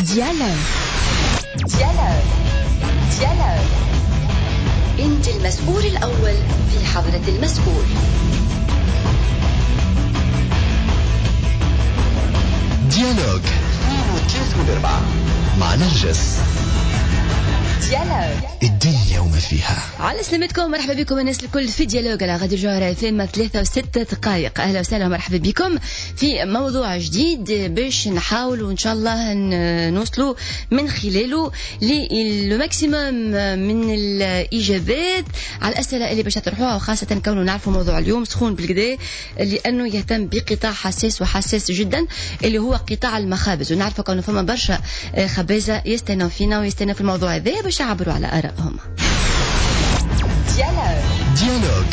ديالوج. أنت المسؤول الأول في حضرة المسؤول. ديالوج 3 مع نرجس. ديالوج الدنيا وما فيها. على سلامتكم، مرحبا بكم الناس الكل في ديالوج على غادي جوهرة FM 3 و6 دقائق. أهلا وسهلا ومرحبا بكم في موضوع جديد باش نحاولوا إن شاء الله نوصلوا من خلاله للماكسيموم من الإجابات على الأسئلة اللي باش تطرحوها، وخاصة كونوا نعرفوا موضوع اليوم سخون بالكدا لأنه يهتم بقطاع حساس وحساس جدا اللي هو قطاع المخابز، ونعرفوا كونه فما برشا خبازة يستنوا فينا ويستنوا في الموضوع هذا باش يعبروا على آرائهم. ديالوج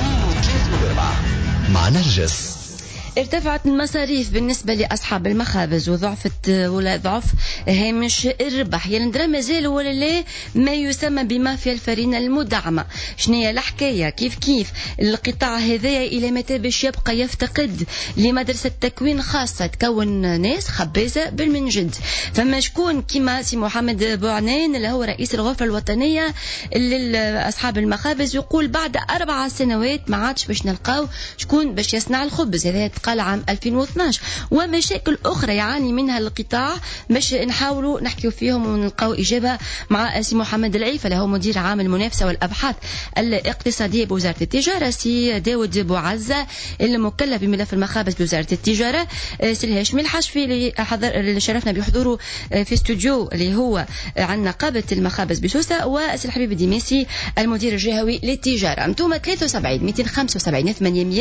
3 مع نرجس. ارتفعت المصاريف بالنسبة لأصحاب المخابز وضعفت ولا ضعف هامش الربح. يعني ندرى مازال ولا لا ما يسمى بمافيا الفرينة المدعمة. شنية الحكاية؟ كيف القطاع هذايا إلى متى باش يبقى يفتقد لمدرسة تكوين خاصة تكون ناس خبازة بالمنجد؟ فما شكون كما سي محمد بوعنين اللي هو رئيس الغرفة الوطنية لأصحاب المخابز يقول بعد 4 سنوات ما عادش باش نلقاو شكون باش يصنع الخبز. هذا قال عام 2012. ومشاكل أخرى يعاني منها القطاع باش نحاولوا نحكيو فيهم ونلقاو إجابة مع سي محمد العيفة اللي هو مدير عام المنافسة والأبحاث الاقتصادية بوزارة التجارة، سي داود بوعزة المكلف بملف المخابز بوزارة التجارة، سي الهاشمي الحشفي اللي شرفنا بحضوره في استوديو اللي هو عن نقابة المخابز بسوسة، وسي الحبيب الدميسي المدير الجهوي للتجارة. انتم 73 275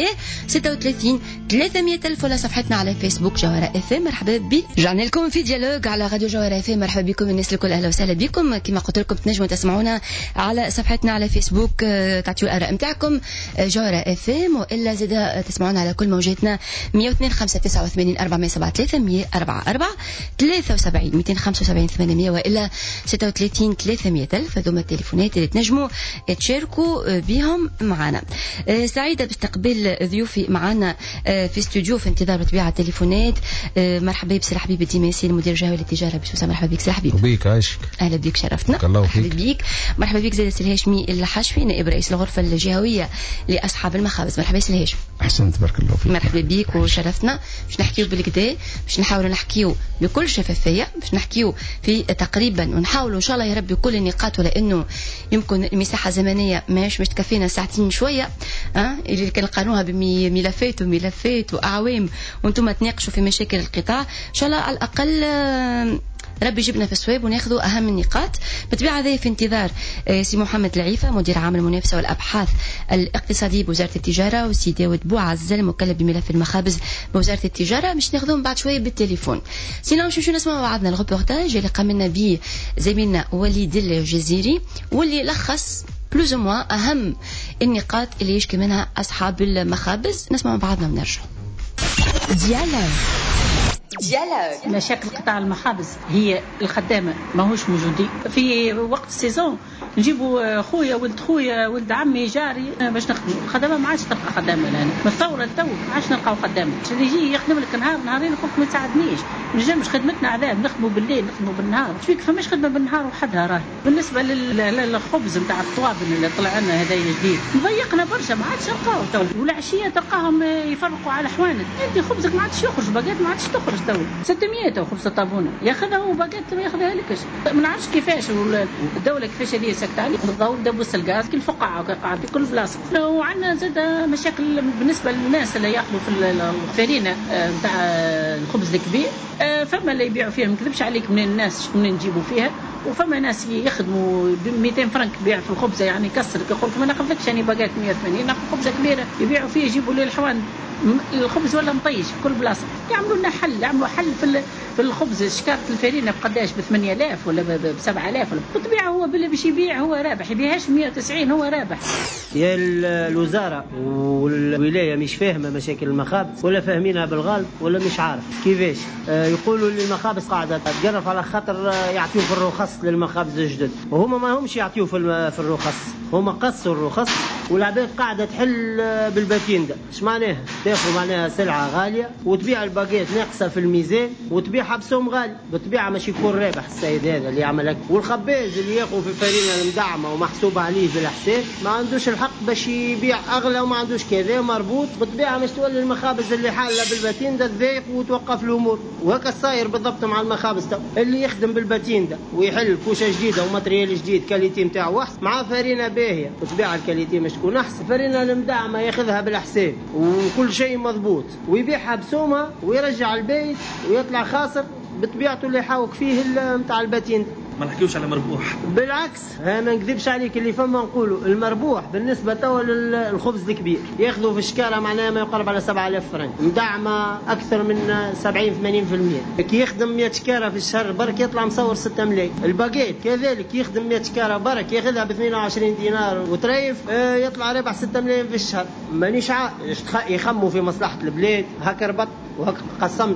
836 300,000 ولا صفحتنا على فيسبوك جوهرة FM. مرحبا بي رجعنا لكم في ديالوج على راديو جوهرة FM. مرحبا بكم الناس الكل، اهلا وسهلا بكم. كما قلت لكم تنجموا تسمعونا على صفحتنا على فيسبوك، تعطيو الآراء نتاعكم جوهرة FM، والا زاد تسمعونا على كل موجاتنا 102 589 473 144 73 275 800 والا 36 300,000. هذوما التليفونات اللي تنجموا تشاركوا بهم معنا. سعيدة باستقبال ضيوفي معنا في استوديو في انتظار طبيعة التليفونات. مرحبا بسي الحبيب الدميسي المدير الجهوي للتجارة بسوسة. مرحبا بك سي الحبيب. بيك عايشك. اهلا بك شرفتنا. مرحبا بك. مرحبا بك زاد سي الهاشمي الحشفي نائب رئيس الغرفة الجهوية لأصحاب المخابز. مرحبا سي الهاشم. احسنت بارك الله فيك. مرحبا بك وشرفتنا. باش نحكيو بالكدا، باش نحاولوا نحكيو بكل شفافية، باش نحكيو في تقريبا ونحاولوا ان شاء الله يا ربي كل النقاط، ولانه يمكن المساحة الزمنية مش تكفينا ساعتين شوية اللي كنقارنوها بملفات وملفات وأعوام وانتم تناقشوا في مشاكل القطاع. ان شاء الله على الأقل ربي يجيبنا في الصواب وناخذوا أهم النقاط. بالطبيعة هذه في انتظار سي محمد العيفة مدير عام المنافسة والأبحاث الاقتصادية بوزارة التجارة، وسي داود بوعزة المكلف بملف المخابز بوزارة التجارة، باش ناخذهم بعد شوية بالتليفون. سينا نمشيو نسمعوا بعضنا الريبورتاج اللي قام لنا به زميلنا وليد الجزيري، واللي لخص بلوز موا أهم النقاط اللي يشكي منها أصحاب المخابز. نسمع بعضنا ونرجع. ديالوج. مشاكل قطاع المخابز هي الخدامة ماهوش موجودين في وقت السيزون. نجيبوا خويا ولد خويا ولد عمي جاري باش نخدموا. الخدامة ما عادش تلقى خدامة الآن من الثورة لتو ما عادش نلقاو خدامة. اللي يجي يخدم لك نهارين يقولك ما تساعدنيش، ما نجمش خدمتنا عذاب، نخدموا بالليل نخدموا بالنهار. شويك فماش خدمة بالنهار وحدها راهي. بالنسبة للخبز نتاع الطوابن اللي طلع لنا هذا جديد ضيقنا برشا، ما عادش نلقاو تو. والعشية تلقاهم يفرقوا على حوانت. انت خبزك ما عادش يخرج، باقات ما عادش تخرج تو 600 او خبز طابونه ياخذها وباقات ما ياخذها لكش. ما نعرفش كيفاش الدوله كيفاش هذه سكت عليه. الضوء دبوس الغاز كل فقاعه قاعد في كل بلاصه. وعندنا زاد مشاكل بالنسبه للناس اللي ياخذوا في الفرينه نتاع الخبز الكبير. فما اللي يبيعوا فيها، ما نكذبش عليك، من الناس شكون نجيبوا فيها. وفما ناس يخدموا ب 200 فرنك بيع في الخبزه، يعني يكسر يقول لك ما ناخذلكش يعني باقات 180 ناخذ خبزه كبيره يبيعوا فيها، يجيبوا لي الحوان الخبز ولا مطيش في كل بلاصه. يعملوا لنا حل، يعملوا حل في الخبز. شكارة الفرينة بقداش ب 8000 ولا ب 7000 ولا بالطبيعة هو باللي باش يبيع هو رابح، يبيعهاش 190 هو رابح. يا الوزارة والولاية مش فاهمة مشاكل المخابز ولا فاهمينها بالغلط ولا مش عارف كيفاش. يقولوا اللي المخابز قاعدة تقرف على خاطر يعطيو في الرخص للمخابز الجدد، وهما ما همش يعطيو في الرخص، هما قصوا الرخص والعباد قاعدة تحل بالباتين ده. ايش معناها؟ تاخذ معناها سلعة غالية وتبيع الباقيت ناقصة في الميزان وتبيعها بسوم غالي، بالطبيعة مش يكون رابح السيد هذا اللي يعمل. والخباز اللي ياخذ في الفرينة المدعمة ومحسوب عليه بالحساب ما عندوش الحق باش يبيع أغلى وما عندوش كذا مربوط، بالطبيعة مش تولي المخابز اللي حالة بالباتين ده تضيق وتوقف الأمور. وهكا صاير بالضبط مع المخابز اللي يخدم بالباتين ده ويحل كوشة جديدة وماتريال جديد كاليتي متاعه أحسن مع فرينة باهية وتبيع الكاليتي مش تكون أحسن. فرينة المدعمة ياخذها بالحساب وكل شيء مضبوط ويبيعها بسومها ويرجع البيت ويطلع خاسر بطبيعته اللي يحاوك فيه متاع الباتين. ما نحكيوش على مربوح، بالعكس ما نكذبش عليك اللي فما نقوله المربوح بالنسبة توا للخبز الكبير ياخذوا في الشكارة معناها ما يقرب على 7000 فرنك مدعمة أكثر من 70-80%. كي يخدم 100 شكارة في الشهر برك يطلع مصور 6 ملايين. الباقيت كذلك يخدم 100 شكارة برك ياخذها ب 22 دينار وتريف يطلع ربح 6 ملايين في الشهر. مانيش يخموا في مصلحة البلاد هكا ربط وهكا قسمت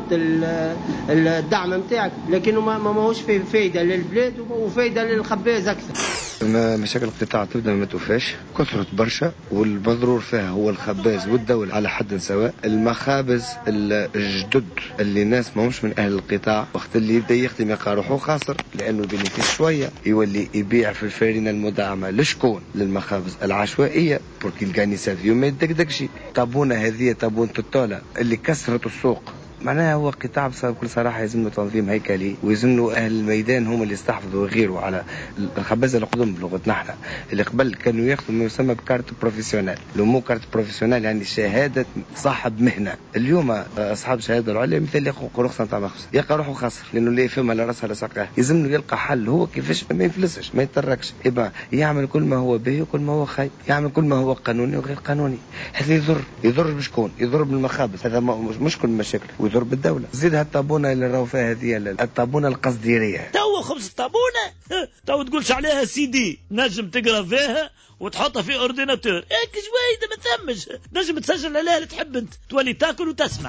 الدعم متاعك، لكنه ما هوش فيه فايدة للبلاد وفايدة للخباز أكثر. مشاكل القطاع تبدأ ما توفاش، كثرت برشا والمضرور فيها هو الخباز والدولة على حد سواء. المخابز الجدد اللي ناس ما همش من أهل القطاع وقت اللي يبدأ يخدم يلقى روحه خاسر لأنه بينفيس شوية يولي يبيع في الفارينة المدعمة لشكون؟ للمخابز العشوائية بركي الكنيسة فيهم ما يدقدقش. طابونة هذه طابونة الطالة اللي كسرت السوق معناها هو قطاع بكل صراحة يلزم تنظيم هيكلي ويلزم أهل الميدان هم اللي يستحفظوا ويغيروا على الخبازة القدم بلغتنا احنا اللي قبل كانوا ياخذوا ما يسمى بكارت بروفيسيونال. لو مو كارت بروفيسيونال يعني شهادة صاحب مهنة. اليوم أصحاب شهادة العليا مثل ياخذوا رخصة نتاع مخبز يلقى روحه خسر لأنه لا يفهم على رأسها لا ساقها. يلزم يلقى حل هو كيفاش ما يفلسش ما يتركش يبقى يعمل كل ما هو به وكل ما هو خير، يعمل كل ما هو قانوني وغير قانوني. هذا يضر بشكون؟ يضر بالمخابز. هذا مش كل المشاكل ويضر بالدولة. زيد هالطابونة اللي راهو فيها هذه الطابونة القصديرية تو خبز الطابونة تو تقولش عليها سي دي نجم تقرا فيها وتحطها في اورديناتور هيك جويدة ما ثمش نجم تسجل عليها اللي تحب انت تولي تاكل وتسمع.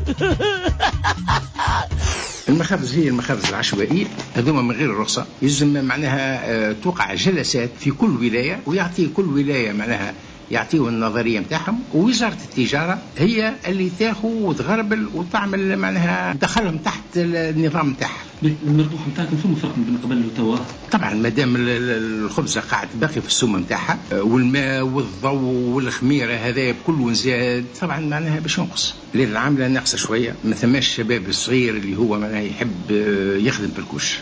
المخابز هي المخابز العشوائية هذوما من غير الرخصة يلزم معناها توقع جلسات في كل ولاية ويعطي كل ولاية معناها يعطيه النظرية متاعهم ووزارة التجارة هي اللي تاخذ وتغربل وتعمل معناها تدخلهم تحت النظام متاعها. المربوح متاعكم فما فرق بين قبل وتوا؟ طبعا ما دام الخبزة قاعد باقي في السومة متاعها والماء والضوء والخميرة هذا كله زاد طبعا معناها باش ينقص. الليلة العاملة ناقصة شوية ما ثماش الشباب الصغير اللي هو معناها يحب يخدم بالكوش.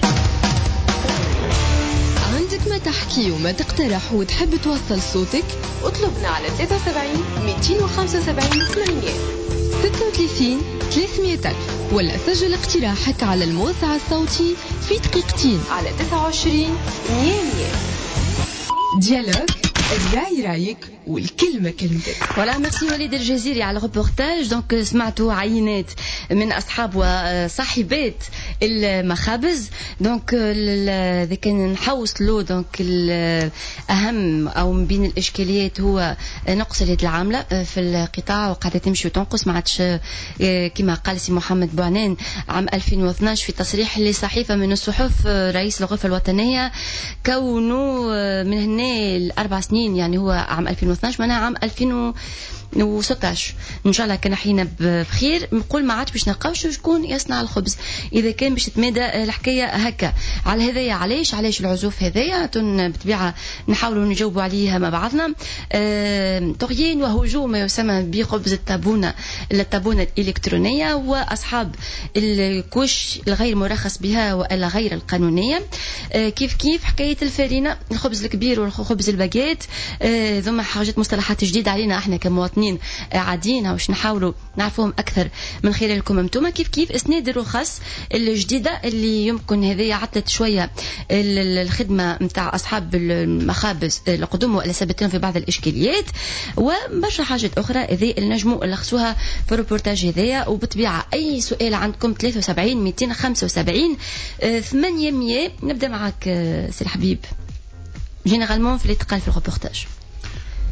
عندك ما تحكي وما تقترح وتحب توصل صوتك اطلبنا على 73 275 800 36 300 ولا سجل اقتراحك على الموسع الصوتي في دقيقتين على 29 100. ديالوج الراي رايك والكلمة كلمتك. ولا ميرسي وليد الجزيري على الريبورتاج. دونك سمعتوا عينات من أصحاب وصاحبات المخابز. دونك إذا كان نحوصلوا دونك الأهم أو من بين الإشكاليات هو نقص اليد العاملة في القطاع وقاعدة تمشي وتنقص ما عادش كما قال سي محمد بوعنان عام 2012 في تصريح لصحيفة من الصحف رئيس الغرفة الوطنية كونه من هنا ل4 سنين يعني هو عام 2012 معناها عام 2016 ان شاء الله كان حينا بخير نقول ما عادش باش نلقاوش شكون يصنع الخبز اذا كان باش تمادى الحكايه هكا. على هذايا علاش العزوف هذايا بالطبيعه نحاولوا نجاوبوا عليها مع بعضنا. طغيان وهجوم ما يسمى بخبز الطابونه الالكترونيه واصحاب الكوش الغير مرخص بها والا غير القانونيه. كيف حكايه الفارينه الخبز الكبير والخبز الباجيت ثم حاجات مصطلحات جديده علينا احنا كمواطنين عاديين واش نحاولوا نعرفوهم اكثر من خلالكم انتم. كيف اسناد الرخص الجديده اللي يمكن هذه عطلت شويه الخدمه نتاع اصحاب المخابز القدم ولا سببت لهم في بعض الاشكاليات وبرشا حاجات اخرى هذه اللي نجموا نلخصوها في الريبورتاج هذايا. وبالطبيعه اي سؤال عندكم 73 275 800. نبدا معك سي الحبيب جينيرالمون في اللي تقال في الريبورتاج.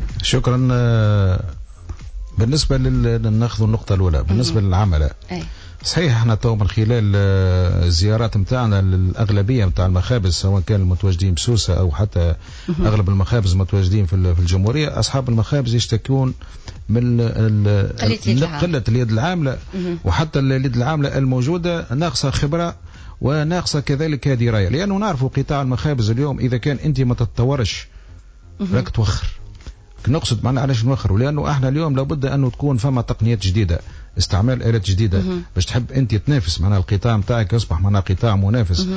شكرا. بالنسبة ناخذ النقطة الأولى بالنسبة للعملاء صحيح احنا تو من خلال الزيارات نتاعنا للاغلبيه نتاع المخابز سواء كان المتواجدين بسوسه او حتى اغلب المخابز المتواجدين في الجمهوريه، اصحاب المخابز يشتكون من قله اليد العامله، وحتى اليد العامله الموجوده ناقصه خبره وناقصه كذلك درايه، لانه نعرفوا قطاع المخابز اليوم اذا كان انت ما تتطورش راك توخر. نقصد معنا علاش نوخر؟ ولانه احنا اليوم لابد انه تكون فما تقنيات جديده، استعمال آلات جديده باش تحب انت تنافس معنا القطاع نتاعك يصبح معنا قطاع منافس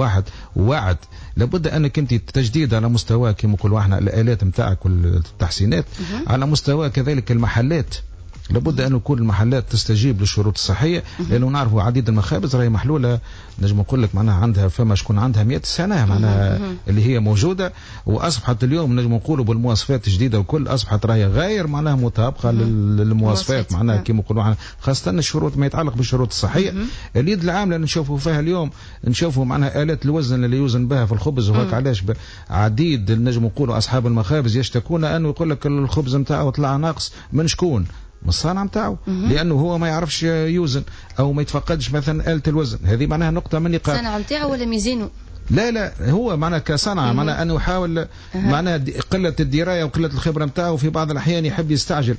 وواعد. لابد انك انت تجديد على مستوى كما نقولوا احنا الآلات نتاعك والتحسينات، على مستوى كذلك المحلات. لابد أن كل المحلات تستجيب للشروط الصحية، لأنه نعرفوا عديد المخابز راهي محلولة نجم نقول لك معناها عندها فما شكون عندها 100 سنة معناها اللي هي موجودة، وأصبحت اليوم نجم نقولوا بالمواصفات الجديدة وكل أصبحت راهي غير معناها مطابقة للمواصفات معناها كما نقولوا خاصة الشروط ما يتعلق بالشروط الصحية. اليد العاملة نشوفوا فيها اليوم نشوفوا معناها آلات الوزن اللي يوزن بها في الخبز، وهيك علاش عديد نجم نقولوا أصحاب المخابز يشتكون أنه يقول لك الخبز نتاعو طلع ناقص من شكون؟ من الصانع نتاعو، لانه هو ما يعرفش يوزن او ما يتفقدش مثلا آلة الوزن. هذه معناها نقطه من نقاط الصانع نتاعو ولا ميزانه؟ لا هو معناها كصنعه معناها انه يحاول معناها قله الدرايه وقله الخبره نتاعو، في بعض الاحيان يحب يستعجل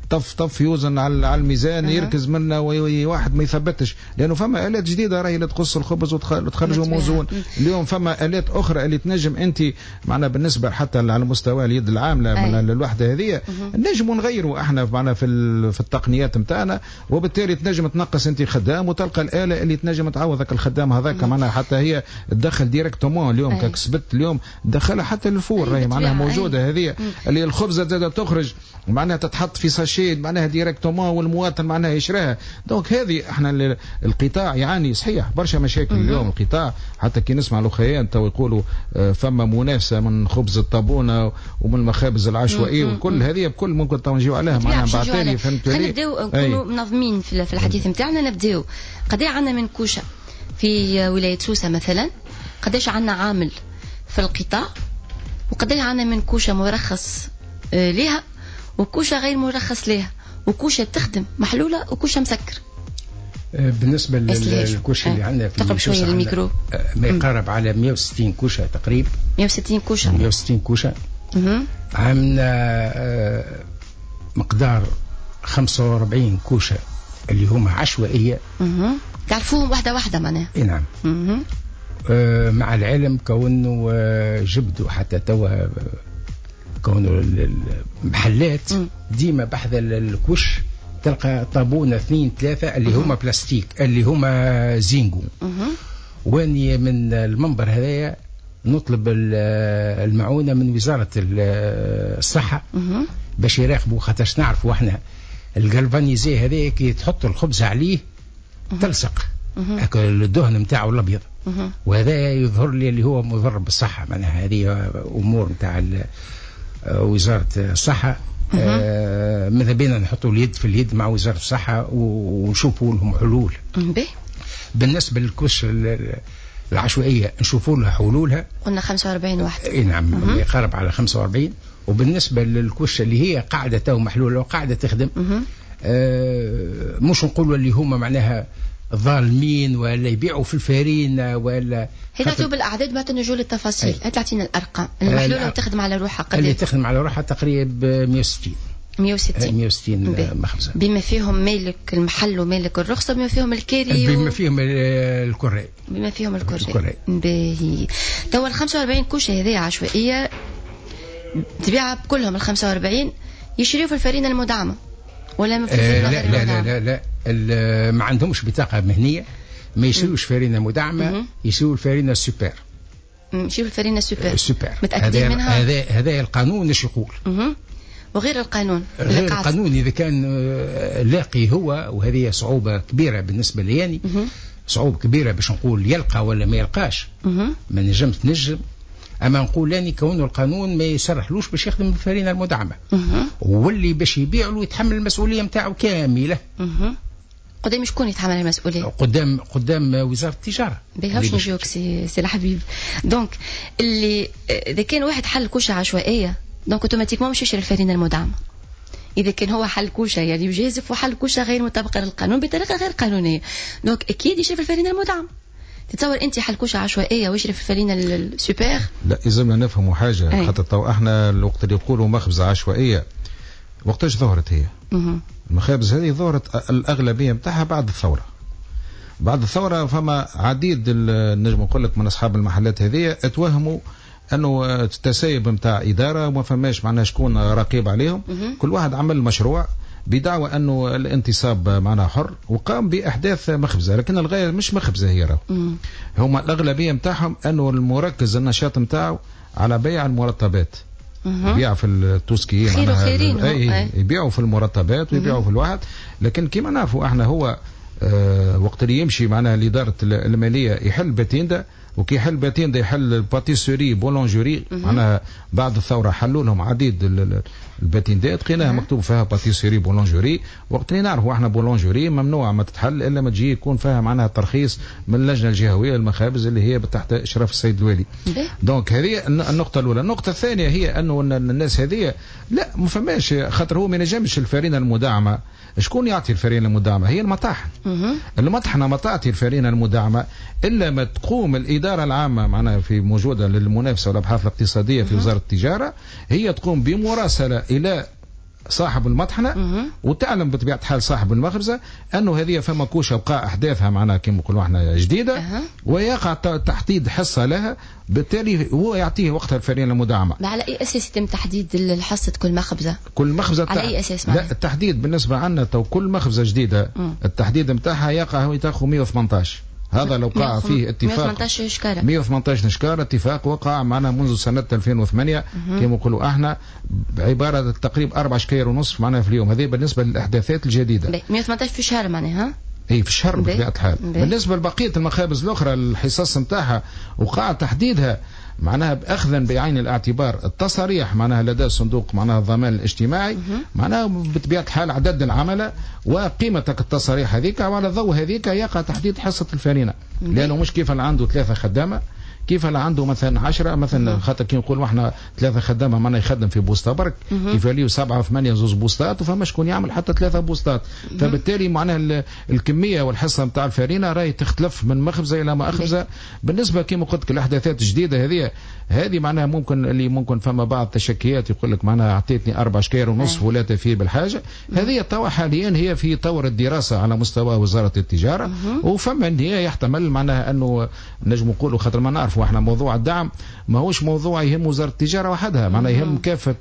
طف يوزن على الميزان يركز منه وواحد ما يثبتش، لانه فما آلات جديده راهي اللي تقص الخبز وتخرجه موزون. اليوم فما آلات اخرى اللي تنجم انت معنا بالنسبه حتى على مستوى اليد العامله الوحده هذه نجم نغيروا احنا معنا في التقنيات نتاعنا، وبالتالي تنجم تنقص انت خدام وتلقى الآلة اللي تنجم تعوضك الخدام هذاك معناها حتى هي تدخل ديريكتومون اليوم كسبت اليوم دخلها حتى الفور راهي معناها موجوده هذه اللي الخبزه زادة تخرج معناها تتحط في ساشي معناها ديريكتومون والمواطن معناها يشراها. دونك هذه احنا القطاع يعاني صحيح برشا مشاكل اليوم القطاع، حتى كي نسمع الاخوان تو يقولوا فما منافسه من خبز الطابونه ومن المخابز العشوائيه وكل هذه بكل ممكن تو نجيو عليها معناها بعتالي فهمت لي. نبداو نكونوا منظمين في الحديث نتاعنا. نبداو قد عندنا من كوشه في ولايه سوسه مثلا، قداش عندنا عامل في القطاع، وقداش عندنا من كوشه مرخص لها وكوشه غير مرخص لها، وكوشه تخدم محلوله وكوشه مسكر. بالنسبه للكوشه اللي عندنا في تقرب شويه الميكرو ما يقارب على 160 كوشه تقريبا. 160 كوشه عندنا مقدار 45 كوشه اللي هما عشوائيه تعرفوهم واحده واحده معناها. نعم. مع العلم كونه جبدوا حتى توا كونه المحلات ديما بحث الكوش تلقى طابونه 2 3 اللي هما بلاستيك اللي هما زينجو. واني من المنبر هذايا نطلب المعونه من وزاره الصحه باش يراقبوا، خاطرش نعرفوا احنا الجلفانيزي هذايا كي تحط الخبز عليه تلصق الدهن نتاعو الابيض، وهذا يظهر لي اللي هو مضر بالصحه. معناها هذه امور نتاع وزارة الصحة. ماذا بينا نحطوا اليد في اليد مع وزارة الصحة ونشوفوا لهم حلول. بالنسبة للكوش العشوائية نشوفوا لها حلولها. قلنا 45 واحد. نعم يقارب على 45. وبالنسبة للكوش اللي هي قاعدة تو محلولة وقاعدة تخدم مش نقولوا اللي هما معناها ظالمين ولا يبيعوا في الفارينة ولا هي تعطيو بالأعداد ما تنجوا للتفاصيل. تعطينا الأرقام المحلولة وتخدم على روحها قد اللي تخدم على روحها تقريبا 160 مخبزة، بما فيهم مالك المحل ومالك الرخصة، بما فيهم الكيري بما فيهم الكري، بما فيهم الكري. باهي توا ال 45 كوشة هذه عشوائية تبيعها بكلهم ال 45 يشريوا في الفرينة المدعمة ولا ما في لا ما عندهمش بطاقة مهنية، ما يشيلوش فرينة مدعمة، يشيلوا الفرينة سوبر. يشيلوا الفرينة سوبر. متأكدين منها؟ هذا القانون ايش يقول. وغير القانون. غير القانون إذا كان لاقي هو، وهذه صعوبة كبيرة بالنسبة لي يعني. صعوبة كبيرة باش نقول يلقى ولا ما يلقاش. ما نجمش نجم. أما نقول لاني كونه القانون ما يسرحلوش باش يخدم بالفرينة المدعمة. واللي باش يبيع له يتحمل المسؤولية متاعه كاملة. قدام شكون يتحمل المسؤولية؟ قدام وزارة التجارة. بيهاش نجيوك سي الحبيب. دونك اللي إذا كان واحد حل كوشة عشوائية دونك اوتوماتيكمون مش يشري الفرينة المدعمة، اذا كان هو حل كوشه يعني يجازف وحل كوشه غير مطابقه للقانون بطريقه غير قانونيه، دونك اكيد يشرف الفرينه المدعم. تتصور انت حلكوشه عشوائيه ويشرف الفرينه السوبر؟ لا لازمنا نفهموا حاجه، خاطر تو احنا الوقت اللي يقولوا مخبزه عشوائيه وقتاش ظهرت هي؟ المخابز هذه ظهرت الاغلبيه نتاعها بعد الثوره. بعد الثوره فما عديد نجم نقول لك من اصحاب المحلات هذه اتوهموا انه التسايب نتاع اداره وما فماش معناها شكون رقيب عليهم. كل واحد عمل مشروع بدعوى انه الانتصاب معناها حر وقام باحداث مخبزه، لكن الغايه مش مخبزه هي راهو. هما الاغلبيه نتاعهم انه المركز النشاط نتاعو على بيع المرطبات. يبيع في التوسكي معناها يبيعوا في المرطبات ويبيعوا في الواحد، لكن كما نعرفوا احنا هو وقت اللي يمشي معناها لإدارة المالية يحل باتيندا، وكي يحل باتيندا يحل باتيسوري بولونجوري. معناها بعد الثورة حلوا لهم عديد الباتيندات لقيناها مكتوب فيها باتيسوري بولونجوري. وقت اللي نعرفوا احنا بولونجوري ممنوع ما تتحل الا ما تجي يكون فيها معناها ترخيص من اللجنة الجهوية للمخابز اللي هي تحت اشراف السيد الوالي. دونك هذه النقطة الأولى. النقطة الثانية هي انه الناس هذه لا ما فماش، خاطر هو ما ينجمش الفرينة المدعمة. شكون يعطي الفرينة المدعمة؟ هي المطاحن. المطحنة ما تعطي الفرينة المدعمة إلا ما تقوم الإدارة العامة معناها في موجودة للمنافسة والأبحاث الاقتصادية في وزارة التجارة، هي تقوم بمراسلة إلى صاحب المطحنة وتعلم بطبيعة حال صاحب المخبزة أنه هذه فما كوشة وقع أحداثها معناها كما نقولوا احنا جديدة، ويقع تحديد حصة لها، بالتالي هو يعطيه وقتها الفرينة المدعمة. على أي أساس يتم تحديد حصة كل مخبزة؟ كل مخبزة على أي أساس؟ لا التحديد بالنسبة لنا تو كل مخبزة جديدة التحديد متاعها يقع يتاخذ 118. هذا لو وقع فيه اتفاق 118 شكارة 118 شكارة اتفاق وقع معنا منذ سنة 2008 كما نقولوا احنا بعبارة تقريبا 4 شكاير ونصف معنا في اليوم. هذه بالنسبة للأحداثات الجديدة. 118 في شهر معناها اي في الشهر بطبيعة الحال. بالنسبة لبقية المخابز الأخرى الحصص نتاعها وقع تحديدها معناها أخذا بعين الاعتبار التصاريح معناها لدى صندوق معناها الضمان الاجتماعي معناها بطبيعة الحال عدد العملة وقيمتك التصاريح هذيك، وعلى ضوء هذيك يقع تحديد حصة الفرينة. لأنه مش كيف اللي عنده 3 خدامة كيف اللي عنده مثلا 10 مثلا، خاطر كي نقول احنا 3 خدامه معناها يخدم في بوسطه برك يفاليو 7 8 زوز بوسطات وفما شكون يعمل حتى 3 بوسطات. فبالتالي معناها الكميه والحصه نتاع الفرينه راهي تختلف من مخبزه الى مخبزه. بالنسبه كما قلت لك الاحداثات الجديده هذه معناها ممكن فما بعض التشكيات يقول لك معناها اعطيتني 4 شكاير ونصف ولا تفي بالحاجه. هذه توا حاليا هي في طور الدراسه على مستوى وزاره التجاره، وفما ان هي يحتمل معناها انه نجم نقولوا خاطر ما نعرف واحنا موضوع الدعم ماهوش موضوع يهم وزاره التجاره وحدها، معناها يهم كافه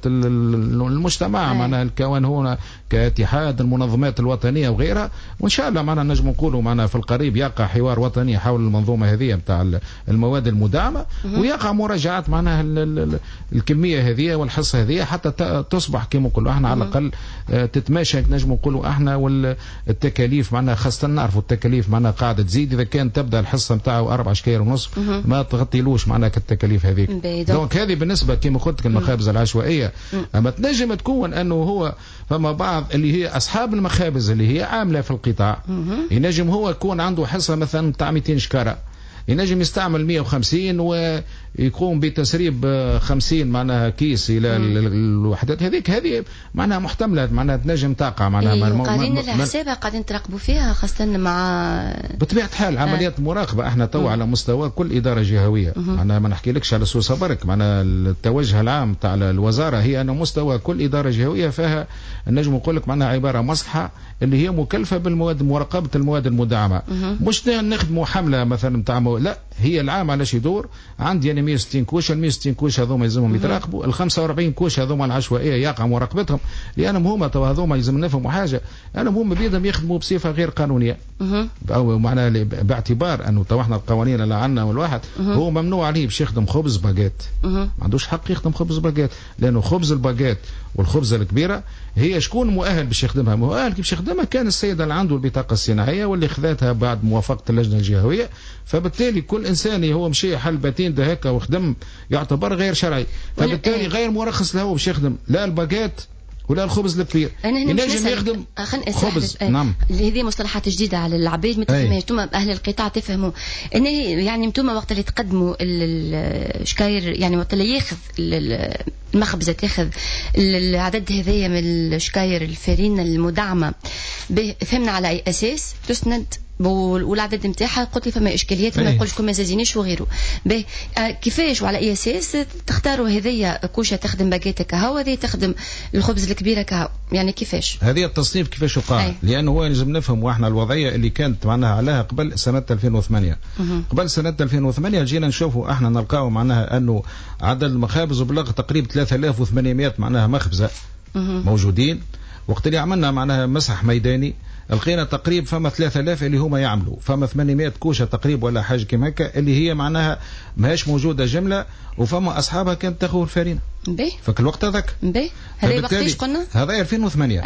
المجتمع معناها الكون هنا كاتحاد المنظمات الوطنيه وغيرها. وان شاء الله معناها نجم نقولوا معناها في القريب يقع حوار وطني حول المنظومه هذه نتاع المواد المدعمه، ويقع مراجعات معناها الكميه هذه والحصه هذه حتى تصبح كما نقولوا احنا على الاقل تتماشى نجم نقولوا احنا. والتكاليف معناها خاصه نعرفوا التكاليف معناها قاعده تزيد، اذا كان تبدا الحصه نتاعو 4 شكاير ونصف ما تغطيلوش معناها كالتكاليف هذيك. دونك هذه بالنسبه كما قلت لك المخابز العشوائيه. اما تنجم تكون انه هو فما بعض اللي هي اصحاب المخابز اللي هي عامله في القطاع ينجم هو يكون عنده حصه مثلا تاع 200 شكاره، ينجم يستعمل 150 ويقوم بتسريب 50 معناها كيس الى الوحدات هذه معناها محتمله معناها تنجم تقع معناها قاعدين الحسابه قاعدين تراقبوا فيها خاصه مع بطبيعه الحال عمليات مراقبه احنا تو على مستوى كل اداره جهويه. انا ما نحكيلكش على سوسه برك معناها التوجه العام تاع الوزاره هي انه مستوى كل اداره جهويه فيها نجم نقول لك معناها عباره مصلحه اللي هي مكلفه بالمواد مراقبه المواد المدعمه. مش نخدموا حمله مثلا تاع لا هي العام على شي دور عندي انا 160 كوش، ال 160 كوش هذوما يلزمهم يتراقبوا، ال 45 كوش هذوما العشوائيه يقع مراقبتهم لانهم هما تو هذوما يلزم نفهموا حاجه انهم هما بيدهم يخدموا بصفه غير قانونيه او معناها باعتبار انه تو احنا القوانين اللي عندنا والواحد هو ممنوع عليه باش يخدم خبز باجيت، ما عندوش حق يخدم خبز باجيت لانه خبز الباجيت والخبزه الكبيره هي شكون مؤهل باش يخدمها؟ مؤهل باش يخدمها كان السيد اللي عنده البطاقه الصناعيه واللي خذاتها بعد موافقه اللجنه الجهويه. فبالتالي كل انسان هو مشي حل باتين ده هكا وخدم يعتبر غير شرعي، فبالتالي غير مرخص له باش يخدم لا الباجيت ولا الخبز الكبير ينجم يخدم خبز. نعم هذه مصطلحات جديده على العباد ما تفهمهاش انتم اهل القطاع تفهموا ان يعني انتم وقت اللي تقدموا الشكاير يعني وقت اللي ياخذ المخبزه تاخذ العدد هذايا من الشكاير الفارين المدعمه فهمنا على اي اساس تسند والعدد نتاعها قلت لي فما اشكاليات ما نقولش لكم ما زازينيش وغيره كيفاش وعلى اي اساس تختاروا هذيا كوشه تخدم باكيتك كهو هذه تخدم الخبز الكبيره كهو يعني كيفاش هذه التصنيف كيفاش وقع لانه هو لازم نفهم واحنا الوضعيه اللي كانت معناها عليها قبل سنه 2008 قبل سنه 2008 جينا نشوفوا احنا نلقاو معناها انه عدد المخابز وبلغ تقريبا 3800 معناها مخبزه موجودين وقت اللي عملنا معناها مسح ميداني لقينا تقريبا فما 3000 اللي هما يعملوا فما 800 كوشه تقريبا ولا حاجه كيما هكا اللي هي معناها ماهيش موجوده جمله وفما اصحابها كانت تاخذ الفارينه فك الوقت هذاك هذا وقتاش قلنا هذا 2008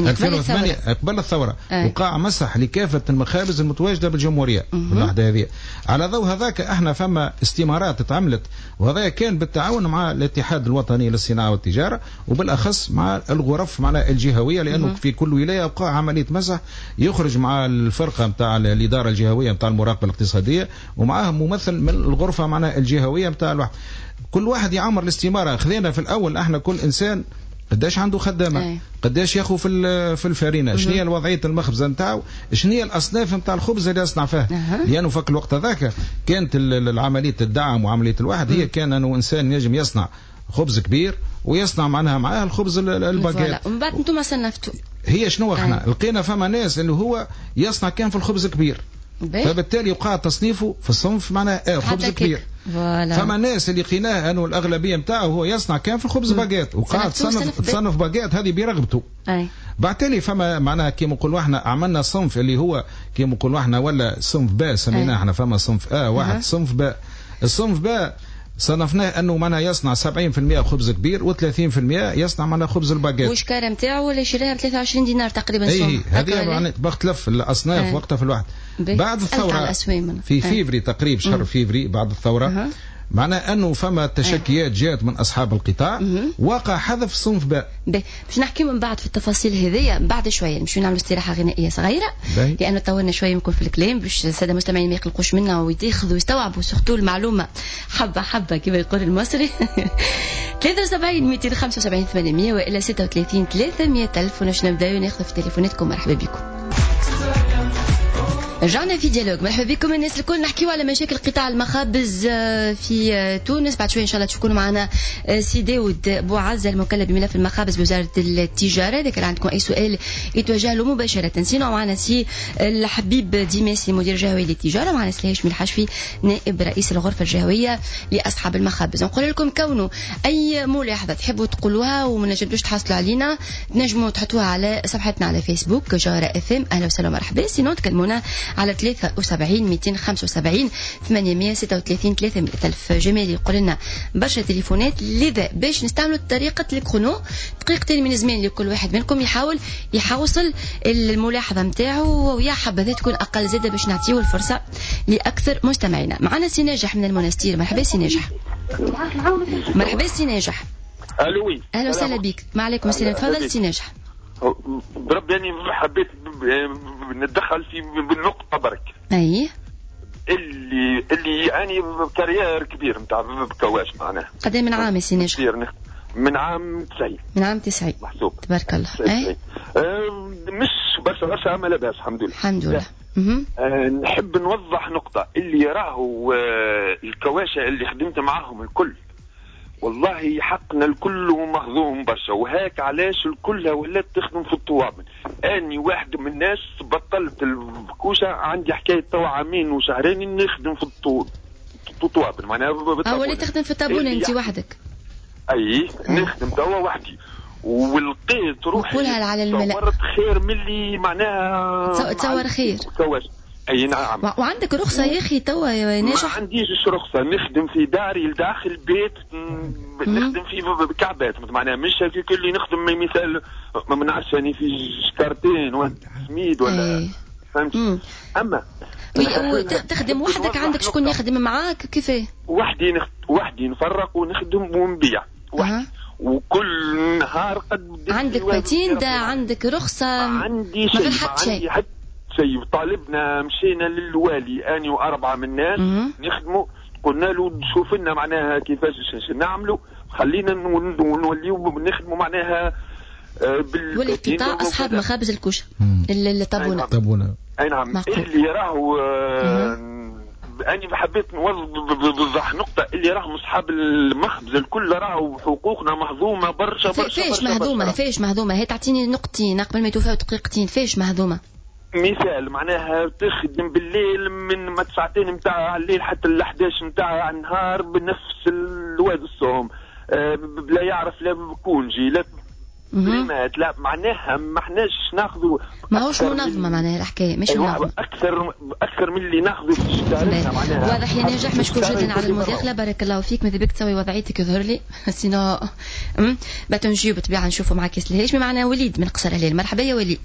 قبل الثوره وقع مسح لكافه المخابز المتواجده بالجمهوريه اللحظه هذه على ضوء هذاك احنا فما استمارات تعملت وهذا كان بالتعاون مع الاتحاد الوطني للصناعه والتجاره وبالاخص مع الغرف معنا الجهويه لانه في كل ولايه وقع عمليه مسح يخرج مع الفرقه نتاع الاداره الجهويه نتاع المراقبه الاقتصاديه ومعاه ممثل من الغرفه معنا الجهويه نتاع الواحد كل واحد يعمر الاستماره خذينا في الاول احنا كل انسان قداش عنده خدامه قداش ياخذ في الفارينه شنو هي الوضعيه المخبزه نتاعو شنو هي الاصناف نتاع الخبز اللي يصنع فيها لانه فك الوقت هذاك كانت العمليه الدعم وعمليه الواحد هي كان انه انسان ينجم يصنع خبز كبير ويصنع معناها معاه الخبز الباكيت ومن بعد انتم صنفتوا هي شنو احنا لقينا فما ناس اللي هو يصنع كان في الخبز كبير فبالتالي يقع تصنيفه في الصنف معناها خبز كبير فما ناس اللي لقيناه انه الاغلبيه نتاعه هو يصنع كان في الخبز باكيت وقاعد تصنف باكيت هذه برغبته بعتالي فما معناها كيما نقولوا احنا عملنا صنف اللي هو كيما نقولوا احنا ولا صنف باء سميناه احنا فما صنف واحد صنف باء الصنف باء صنفناه انه معنا يصنع 70% خبز كبير و30% يصنع معنا خبز الباكيت والشكاره نتاعو اللي شراها ب 23 دينار تقريبا هذه يعني بختلف الاصناف وقتها في الواحد بعد الثوره في فيفري تقريبا شهر فيفري بعد الثوره معناه انه فما تشكيات جات من اصحاب القطاع وقع حذف صنف باء باش نحكي من بعد في التفاصيل هذيا بعد شويه نمشيو نعملوا استراحه غنائيه صغيره لانه طولنا شويه يمكن في الكلام باش الساده المستمعين ما يقلقوش منا ويتاخذوا ويستوعبوا سورتو المعلومه حبه حبه كما يقول المصري 73 275 800 والا 36 300 ألف ونش نبداو ناخذ في تليفوناتكم مرحبا بكم رجعنا في ديالوج مرحبا بكم الناس الكل نحكيو على مشاكل قطاع المخابز في تونس بعد شويه ان شاء الله تكونوا معنا سي داود بوعزة المكلف بملف المخابز بوزاره التجاره اذا كان عندكم اي سؤال يتوجه له مباشره سينو معنا سي الحبيب ديماسي مدير جهوي للتجاره معنا سي هاشم الحشفي نائب رئيس الغرفه الجهويه لاصحاب المخابز نقول لكم كونوا اي ملاحظه تحبوا تقولوها وما نجموش تحصلوا علينا تنجموا تحطوها على صفحتنا على فيسبوك جوهرة اف ام اهلا وسهلا مرحبا سينو تكلمونا على 73 275 836 300 ألف جميل يقول لنا برشا تليفونات لذا باش نستعملوا طريقة الكرونو دقيقتين من زمان لكل واحد منكم يحاول يحوصل الملاحظة متاعه ويا حبذا تكون أقل زادة باش نعطيه الفرصة لأكثر مستمعينا معنا سي ناجح من المنستير مرحبا سي ناجح مرحبا سي ناجح ألوي أهلا وسهلا بك ما عليكم السلام تفضل سي ناجح بربي يعني حبيت ندخل في بالنقطة برك اللي يعاني بكارير كبير نتاع بكواش معناه قدام من عام سي ناجح من عام 90 من عام 90 محسوب تبارك الله مش برشا عمل لاباس الحمد لله الحمد لله نحب نوضح نقطة اللي راهو الكواشة اللي خدمت معاهم الكل والله حقنا الكل مهضوم برشا وهاك علاش الكل ولات تخدم في الطوابل اني واحد من الناس بطلت الكوشه عندي حكايه توا عامين وشهرين نخدم في الطوابل معناها اولي تخدم في الطابون انت وحدك نخدم توا وحدي ولقيت روحي قولها على الملأ صورت خير من اللي معناها تصور خير اي نعم وعندك رخصه يا اخي توا يا ناجح؟ ما عنديش رخصه نخدم في داري لداخل البيت نخدم فيه بكعبات معناها مش هكاك اللي نخدم مثال ما نعرفش يعني في شكارتين ولا سميد ولا فهمت اما تخدم وحدك عندك شكون يخدم معاك كيفاه؟ وحدي نفرق ونخدم ونبيع وكل نهار قد عندك باتين عندك رخصة؟ عندي شيء، ما عندي حتى شيء. طالبنا مشينا للوالي اني و4 من الناس نخدموا، قلنا له شوف لنا معناها كيفاش نعملوا، خلينا نوليو نخدموا معناها ولي قطاع اصحاب مخابز الكوشه اللي طابونا. اي نعم. اللي راهو أنا حبيت نوضح نقطة، اللي راهم أصحاب المخبز الكل راهو حقوقنا مهضومة برشا. فيش مهضومة؟ فيش مهضومة؟ هي تعطيني نقطتين قبل ما يتوفاو دقيقتين. فيش مهضومة؟ مثال معناها تخدم بالليل من 9 متاع الليل حتى 11 متاع النهار بنفس الواد الصوم، لا يعرف لا بكونجي لا كلمات، لا معناها ما احناش ناخذوا، ماهوش منظمه معناها الحكايه مش منظمه. اكثر من اللي ناخذوا في شهرنا معناها. واضح يا ناجح، مشكور جدا على المداخله، بارك الله فيك. ماذا بك تسوي وضعيتك يظهر لي سينو بتنجيو بطبيعه نشوفوا معك يسلهيش. معنا وليد من قصر الليل. مرحبا يا وليد.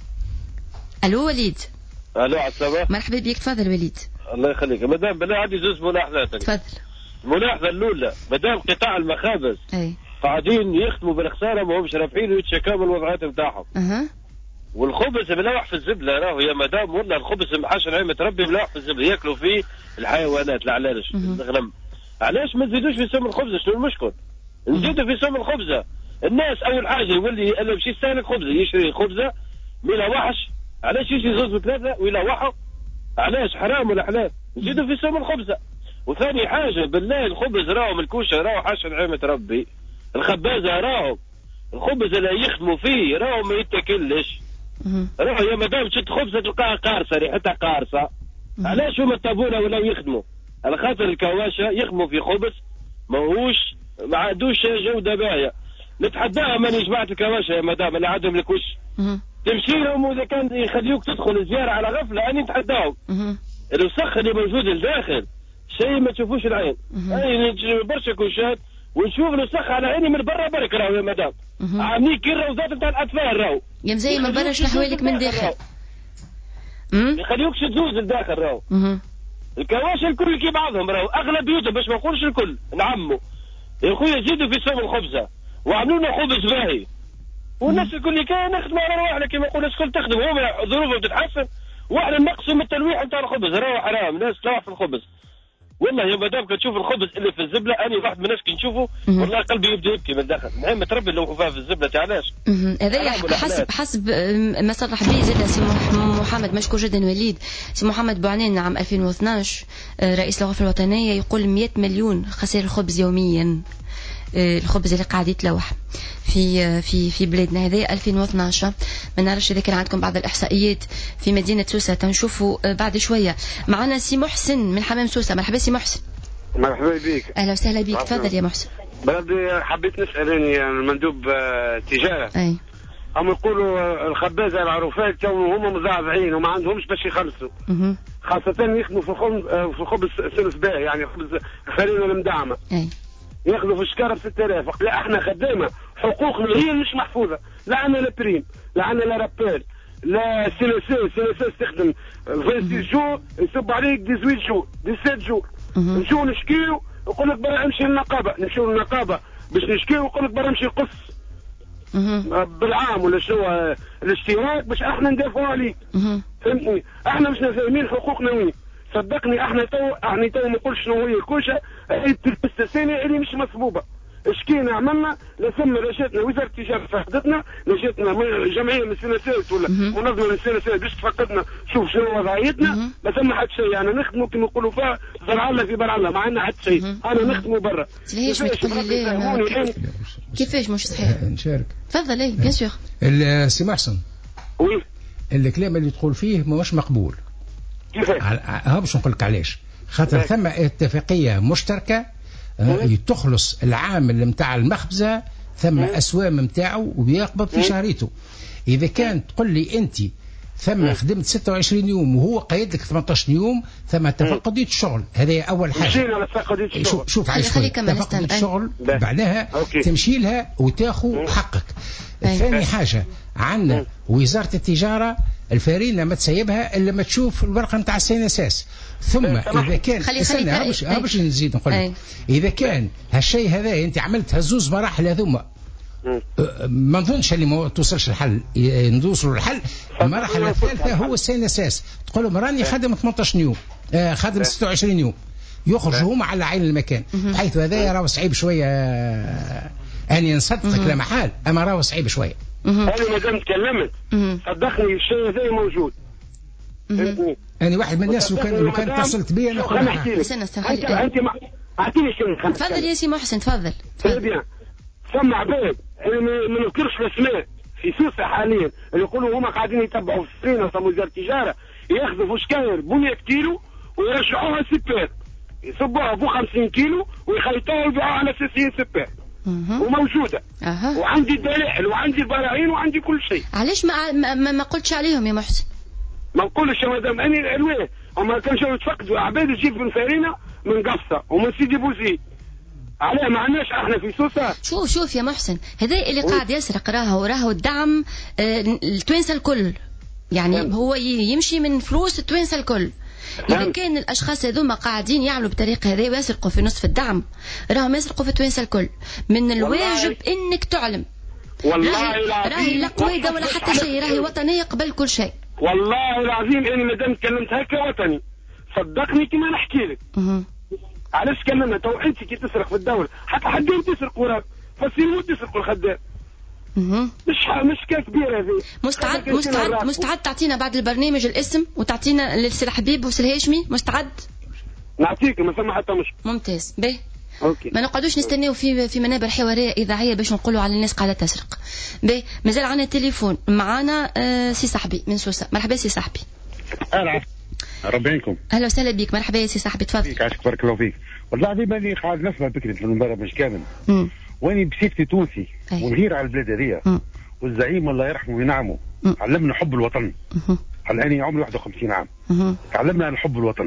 الو وليد. الو عسلامة. مرحبا بك، تفضل وليد. الله يخليك. مدام بالله عندي زوج ملاحظات. تفضل. الملاحظه الاولى، مدام قطاع المخابز قاعدين يخدموا بالخساره ما همش رافعين ويتشكاوا من الوضعيات نتاعهم. والخبز ملوح في الزبله راهو يا مدام، والله الخبز محاش نعمه ربي ملوح في الزبله ياكلوا فيه الحيوانات العلالش الغنم. علاش ما تزيدوش في سم الخبز؟ شنو المشكل؟ نزيدوا في سم الخبزه. الناس اول حاجه يولي انا باش يستهلك خبزه يشري خبزه ما يلوحش، علاش يجي زوج وثلاثه ويلوحوا؟ علاش حرام ولا حلال؟ نزيدوا في سم الخبزه. وثاني حاجه بالله الخبز راهو من الكوشه راهو حاش نعمه ربي، الخبازه راهو الخبز اللي يخدموا فيه راهو ما يتاكلش. راهو يا مدام شد خبزه تلقاها قارصه ريحتها قارصه. علاش هما الطابونه ولا يخدموا؟ على خاطر الكواشة يخدموا في خبز ماهوش ما عندوش جوده باهيه. نتحداها ماني جماعه الكواشة يا مدام اللي عندهم الكوش تمشي لهم واذا كان يخليوك تدخل الزياره على غفله اني نتحداهم. الوسخ اللي موجود الداخل شيء ما تشوفوش العين. اي برشا كوشات ونشوف الوسخ على عيني من برا برك راهو يا مدام. عاملين كي الروضات نتاع الاطفال راهو يا مزي من برا شنو حوالك من داخل يخليوكش تزوز الداخل راهو. الكواشي الكل كي بعضهم راهو اغلب بيوتهم باش ما نقولش الكل نعموا يا خويا زيدوا في سوم الخبزه وعملوا لنا خبز باهي والناس الكل كان نخدموا على رواحنا كما نقولوا الكل تخدم هما ظروفهم تتحسن واحنا نقصوا من التلويح نتاع الخبز راهو حرام. الناس تلوح في الخبز والله يا مدام كتشوف الخبز اللي في الزبله اني واحد من الناس كي نشوفه والله قلبي يبدا يبكي من الداخل. نعمه ربي لو فيها في الزبله علاش؟ هذا حسب ما صرح به زاد سي محمد مشكور جدا وليد. سي محمد بوعنين عام 2012 رئيس الغرفه الوطنيه يقول 100 مليون خسائر الخبز يوميا. الخبز اللي قاعد يتلوح في بلادنا هذا 2012. ما نعرفش اذا كان عندكم بعض الاحصائيات في مدينه سوسه تنشوفوا بعد شويه. معنا سي محسن من حمام سوسه. مرحبا سي محسن. مرحبا بك. اهلا وسهلا بك. تفضل يا محسن. بلدي حبيت نسال المندوب تجاره. اي هم يقولوا الخبازه العروفات هما مزعزعين وما عندهمش باش يخلصوا خاصه يخدموا في الخبز سلف باهي يعني خبز الفرينه المدعمه. اي ياخذوا في الشكاره ب 6000. لا احنا خدامه حقوقنا هي مش محفوظه. لا عندنا لا بريم لا عندنا لا رابيل لا سي تخدم 26 جور يصب عليك 18 جور 17 جور. نمشيو نشكيو يقول لك برا امشي للنقابه. نمشيو للنقابه باش نشكيو يقول لك برا امشي قص بالعام ولا شنو الاشتراك باش احنا ندافعوا عليك. فهمتني؟ احنا مش فاهمين حقوقنا وين. صدقني احنا تو ما نقولش شنو هي الكوشه هي السنه اللي مش مصبوبه. شكينا عملنا لثم رشاتنا وزاره التجاره فقدتنا لجاتنا جمعيه من السنسات ولا منظمه من السنسات باش تفقدنا شوف شنو وضعيتنا. ما ثم حتى شيء يعني نخدموا كما نقولوا فيها زرع الله في برع الله ما عندنا حتى شيء. انا نخدموا برا. كيفاش مش صحيح؟ نشارك تفضل. اي بيان سور. سي محسن وي الكلام اللي تقول فيه ماهوش مقبول. كيفاش؟ ها باش نقول لك علاش. خاطر ثم اتفاقيه مشتركه تخلص العامل نتاع المخبزه ثم اسوام نتاعو وبيقبض في شهريته. اذا كان تقول لي انت ثم خدمت 26 يوم وهو قيد لك 18 يوم ثم تفقدية الشغل. هذه اول حاجه. شوف عايش تفقدية الشغل بعدها تمشي لها وتاخذ حقك. ثاني حاجه عندنا وزاره التجاره الفارينة ما تسيبها إلا ما تشوف الورقة نتاع السينساس. ثم إذا كان باش نزيد نقول إذا كان هالشيء هذا أنت عملت هزوز مراحل هذوما ما نظنش اللي ما توصلش الحل ندوصلوا الحل. المرحلة الثالثة هو السينساس، تقول لهم راني خادم 18 يوم خادم 26 يوم، يخرجوا هما على عين المكان، حيث هذا راهو صعيب شوية أني نصدقك لا محال، أما راهو صعيب شوية. أنا ما دام تكلمت صدقني الشيء هذا موجود. أنا واحد من الناس لو كان اتصلت بي أنا أنت أعطيني شيء. تفضل يا سي محسن تفضل. ثم عباد ما نذكرش الاسماء في سوسه حاليا اللي يقولوا هما قاعدين يتبعوا في الصين وصلوا وزاره التجاره، ياخذوا فشكاير ب 100 كيلو ويرجعوها سباك، يصبوها ب 50 كيلو ويخيطوها ويبيعوها على 90 سباك وموجوده. وعندي دلائل وعندي براهين وعندي كل شيء. علاش ما قلتش عليهم يا محسن؟ ما نقولش يا مدام اني الواه هما كانوا يتفقدوا عباد تجيب من فارينه من قفصه ومن سيدي بوزيد. علاه ما عندناش احنا في سوسه. شوف يا محسن، هذا اللي قاعد يسرق راهو الدعم التوانسه الكل، يعني هو يمشي من فلوس التوانسه الكل. إذا كان الأشخاص هذوما قاعدين يعملوا بطريقة هذه ويسرقوا في نصف الدعم، راهم يسرقوا في التوانسه الكل. من الواجب إنك تعلم. والله العظيم راهي لا قويدة ولا حتى شيء، راهي وطنية قبل كل شيء. والله العظيم أنا مادام تكلمت هكا وطني صدقني كما نحكي لك. علاش كلمنا تو انت كي تسرق في الدوله حتى حدين تسرق وراك فالسينما تسرق الخدام. مش كبيره هذه. مستعد تعطينا بعد البرنامج الاسم وتعطينا للسي الحبيب وسي الهاشمي؟ مستعد نعطيك ما ثم حتى مش ممتاز. باهي اوكي ما نقعدوش نستناو في منابر حواريه اذاعيه باش نقولوا على الناس قاعده تسرق. باهي مازال عندنا تليفون معانا سي صاحبي من سوسه. مرحبا سي صاحبي. ربي يعينكم. اهلا وسهلا بك. مرحبا يا سي صاحبي تفضل. عاشك بارك الله فيك. والله العظيم اني قاعد نسمع بكري في البرنامج كامل واني بصفتي تونسي ونغير على البلاد هذيا والزعيم الله يرحمه وينعمه علمنا حب الوطن. اني عمري 51 عام علمنا عن حب الوطن.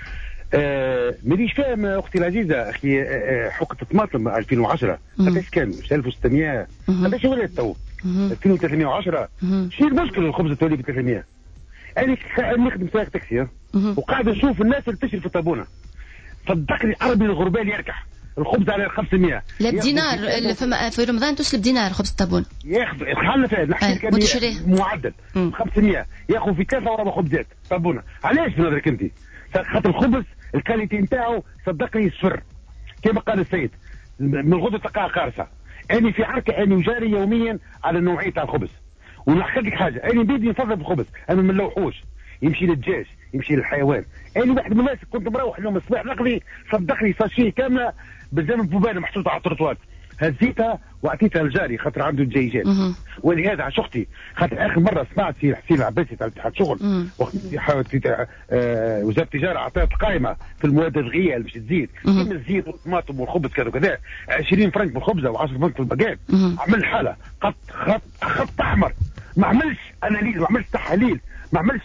مانيش فاهم اختي العزيزه اخي حقة الطماطم 2010 قداش كان؟ 1600 قداش ولات تو؟ 2310 شنو المشكله الخبز تولي ب 300؟ انا نخدم سائق تاكسي وقاعد نشوف الناس اللي تشري في الطابونه. صدقني عربي الغربال يركح الخبز على 500 لا بدينار. في رمضان تسلب دينار خبز الطابونه ياخذ خلنا فيه نحكي لك معدل 500 ياخذ في 3 وربع خبزات طابونه. علاش في نظرك انت؟ خاطر الخبز الكاليتي نتاعو صدقني صفر كما قال السيد من غدة تلقاها قارصه. اني في عركه اني وجاري يوميا على نوعيه تاع الخبز. ونحكي لك حاجه اني بيدي نفضل بالخبز انا ما نلوحوش يمشي للدجاج يمشي للحيوان. انا واحد من الناس كنت مروح اليوم الصباح نقضي صدقني ساشيه كامله بالزمن بوبانه محطوطه على التروطوات هزيتها واعطيتها لجاري خاطر عنده دجاجات. ولهذا عن اختي خاطر اخر مره سمعت في حسين العباسي تاع اتحاد شغل وقت وزاره التجاره اعطت قائمه في المواد الغذائيه اللي باش تزيد كيما الزيت والطماطم والخبز كذا وكذا 20 فرنك بالخبزه و10 فرنك في الباكيت. عمل حاله خط احمر ما عملش اناليز ما عملش تحاليل ما عملش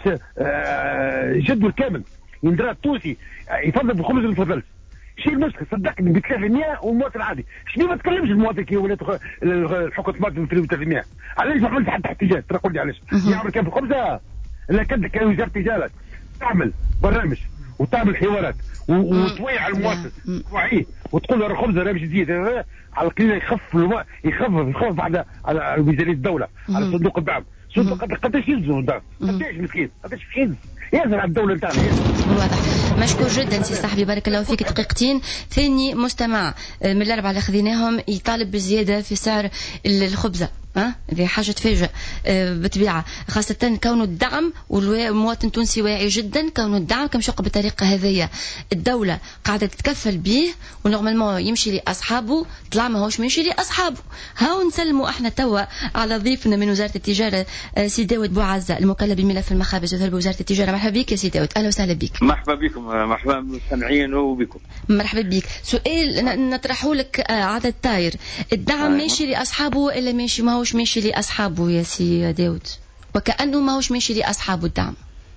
جدول كامل. يندرى التونسي يفضل بالخبز اللي ما يفضلش. شيء المشكل صدقني ب 300 والمواطن عادي. شنو ما تكلمش المواطن كي ولات الحكومه طماطم ب 300 علاش ما عملتش حتى احتجاج؟ ترى قول لي علاش يعمل كان في الخبزه لا كان وزاره التجاره تعمل برامج وتعمل حوارات وتوعي المواطن توعيه وتقول له الخبز راه باش تزيد على القليل يخفف بعد على ميزانيه الدوله على صندوق الدعم. صندوق قداش يلزم الدعم؟ قداش مسكين قداش يلزم يلزم على الدوله نتاعنا. واضح. مشكور جدا سي صاحبي بارك الله فيك. دقيقتين. ثاني مستمع من الاربعه اللي خذيناهم يطالب بزياده في سعر الخبزه. هذه حاجه تفاجئ بالطبيعه خاصه كونه الدعم والمواطن التونسي واعي جدا كونه الدعم كم شق بالطريقه هذه الدوله قاعده تتكفل به ونورمالمون يمشي لاصحابه طلع ما هوش ماشي لاصحابه. هاو نسلموا احنا توا على ضيفنا من وزاره التجاره سي داود بوعزه المكلف بملف المخابز بوزاره التجاره. مرحبا بك يا سي داود. اهلا وسهلا بك. مرحبا بكم. مرحبا بالمستمعين وبكم. مرحبا بك. سؤال نطرحه لك على الطاير. الدعم ماشي لاصحابه ولا ماشي ما هوش ماشي لأصحابه يا سي داود؟ وكأنه ما هوش ماشي لأصحابه الدعم.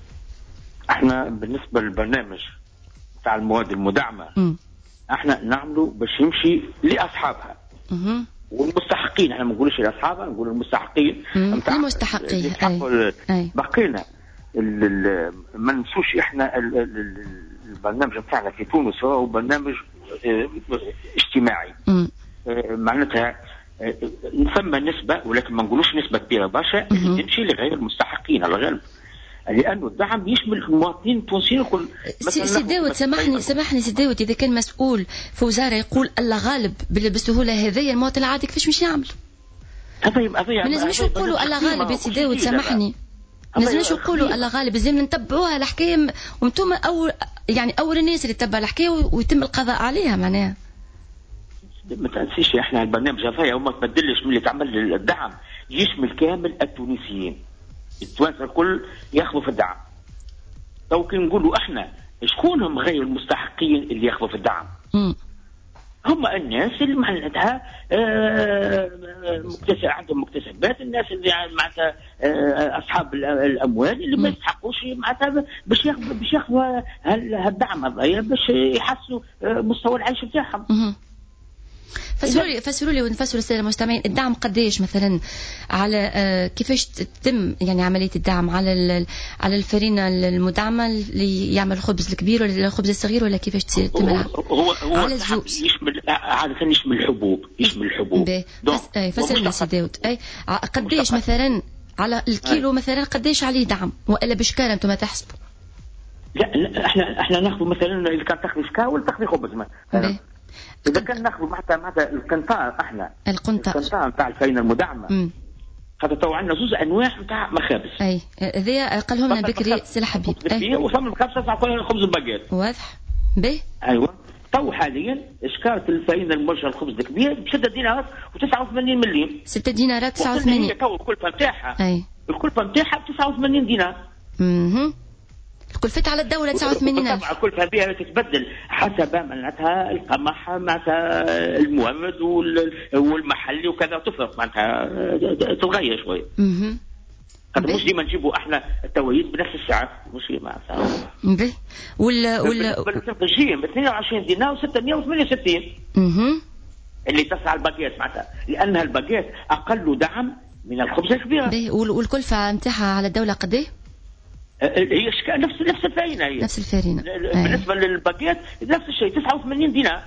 احنا بالنسبة للبرنامج تاع المواد المدعمة احنا نعمله باش يمشي لأصحابها والمستحقين، احنا ما نقولوش الاصحاب، نقول المستحقين. المستحقين بقينا ما ننسوش احنا البرنامج بتاعنا في تونس هو برنامج اجتماعي. معناتها ثم نسبة، ولكن ما نقولوش نسبة كبيرة برشا تمشي لغير المستحقين على الغالب، لأنه الدعم يشمل المواطنين التونسيين الكل. سي داود سامحني سي داود، إذا كان مسؤول في وزارة يقول الله غالب بالسهولة هذه، المواطن العادي كيفاش مش يعمل؟ ما نجمش نقولوا الله غالب يا سي داود، سامحني، ما نجمش نقولوا الله غالب، لازم نتبعوها الحكاية وانتم أول الناس اللي تتبع الحكاية ويتم القضاء عليها. معناها ما تنسيش احنا البرنامج هذا وما تبدلش من اللي تعمل الدعم، يشمل كامل التونسيين، التوانسه الكل ياخذوا في الدعم. تو كي نقولوا احنا شكون هم غير المستحقين اللي ياخذوا في الدعم؟ هم الناس اللي معناتها عندهم مكتسبات، الناس اللي معناتها اصحاب الاموال اللي ما يستحقوش معناتها باش ياخذوا هالدعم هذا باش يحسنوا مستوى العيش بتاعهم. فسروا لي ونفسروا للسادة المستمعين الدعم قديش مثلا، على كيفاش تتم يعني عملية الدعم على الفرينة المدعمة اللي يعمل الخبز الكبير ولا الخبز الصغير، ولا كيفاش تتم هو على يشمل عادة يشمل الحبوب. فسر لي سي داود قديش مثلا على الكيلو مثلا قديش عليه دعم، ولا بشكال انتم تحسبوا؟ لا احنا ناخذ مثلا اذا كان تاخذي شكا ولا تاخذي خبز إذا كان ناخذ معناتها القنطار، احنا القنطار نتاع الفرينة المدعمة هذا تو عندنا زوز أنواع نتاع مخابز. هذا قالهم لنا بكري سي حبيب. وثم الخبز تاع خبز الباجيت. واضح. أيوة. تو حاليا إشكالة الفرينة الموجهة الخبز الكبير ب6 دينارات و89 مليم. 6 دينارات 89. هي تو الكلفة نتاعها. الكلفة نتاعها ب89 دينار. الكلفة على الدولة 89,000. طبعا الكلفة هذه تتبدل حسب معناتها القمح معناتها المورد والمحلي وكذا، تفرق معناتها تتغير شوي. مش ديما نجيبوا احنا التواريخ بنفس السعر، مش معناتها. بالرجيم ب 22 دينار و668 اللي تسعى الباكيت معناتها، لانها الباكيت اقل دعم من الخبز الكبير. والكلفة نتاعها على الدولة قد ايه؟ هي نفس الفارينة، هي نفس الفارينة. بالنسبة للباكيت نفس الشيء 89 دينار.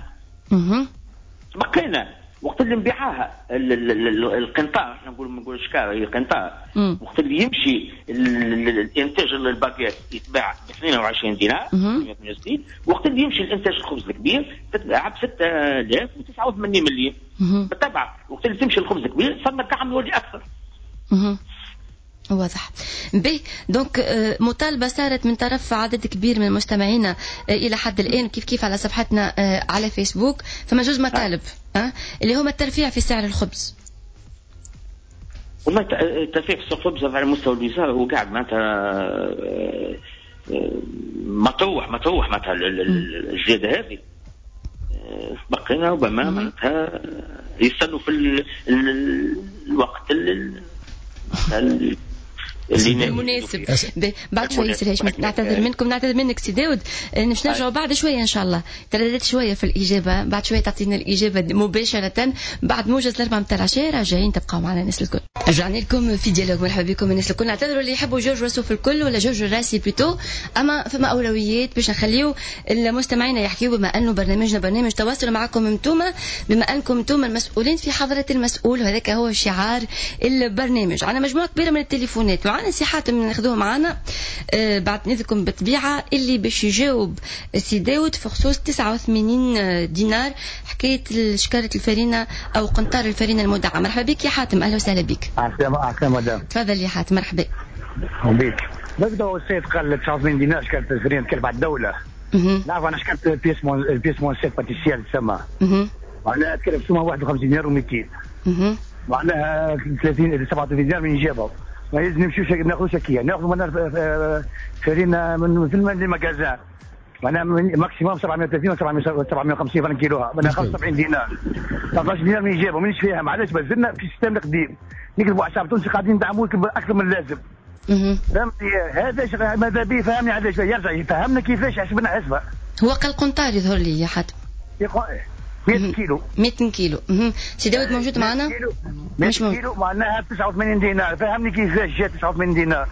بقينا وقت اللي نبيعها القنطار، احنا نقول شكاره هي قنطار، وقت اللي يمشي الانتاج للباكيت يتباع ب 22 دينار 168، وقت اللي يمشي الانتاج الخبز الكبير تتباع ب 6089 مليم. بالطبع وقت اللي تمشي الخبز الكبير صار الدعم يولي اكثر. واضح. دونك مطالبة صارت من طرف عدد كبير من مستمعينا إلى حد الآن، كيف على صفحتنا على فيسبوك، فما جوز مطالب اللي هما الترفيع في سعر الخبز. والله الترفيع في الخبز على مستوى الوزارة هو قاعد معناتها مطروح معناتها الزيادة هذه. بقينا ربما معناتها يستنوا في الوقت المناسب. بعد شويه سي هاشم نعتذر منك سي داود، باش نرجعوا بعد شويه ان شاء الله. ترددت شويه في الاجابه، بعد شويه تعطينا الاجابه مباشره بعد موجز الاربعه متاع العشاء. راجعين تبقاو معنا الناس الكل. رجعنا لكم في ديالوج، مرحبا بكم الناس الكل. نعتذروا اللي يحبوا جورج راسو الكل ولا جورج الراسي بلوتو، اما فما اولويات باش نخليو المستمعين يحكيوا، بما انه برنامجنا برنامج تواصل معكم انتوما، بما انكم انتوما المسؤولين في حضره المسؤول، وهذاك هو شعار البرنامج. عندنا مجموعه كبيره من التليفونات، معنا سي حاتم ناخذوه معنا بعد نذكركم بالطبيعه اللي باش يجاوب سي داود في خصوص 89 دينار حكايه شكاره الفرينه او قنطار الفرينه المدعمه. مرحبا بك يا حاتم، اهلا وسهلا بك. اهلا مدام. تفضل يا حاتم. مرحبا بك. نبداو السيد قال 89 دينار شكاره الفرينه تكلف على الدوله. نعرف انا شكاره البيس مون سيت باتيسيال تسمى معناها تكلف سمها 51 دينار و200 معناها 37 دينار من جابه. ما لازم نمشيو ناخذ شكيه، ناخذ معناها فرينه من في المجازان معناها ماكسيموم 730 و 750 فرنك كيلوها، معناها 75 دينار 13 دينار من يجيبوا مانيش فاهم علاش بزلنا في السيستم القديم. نقلبوا على الشعب التونسي قاعدين ندعموا اكثر من اللازم. فهمتني هذا ماذا به فهمني علاش يرجع يفهمنا كيفاش حسبنا حسبه. هو قال قنطار يظهر لي يا حاتم. 100 كيلو 100 كيلو. سي داود موجود معنا؟ 100 كيلو معناها 89 دينار. فهمني كيفاش جات 89 دينار.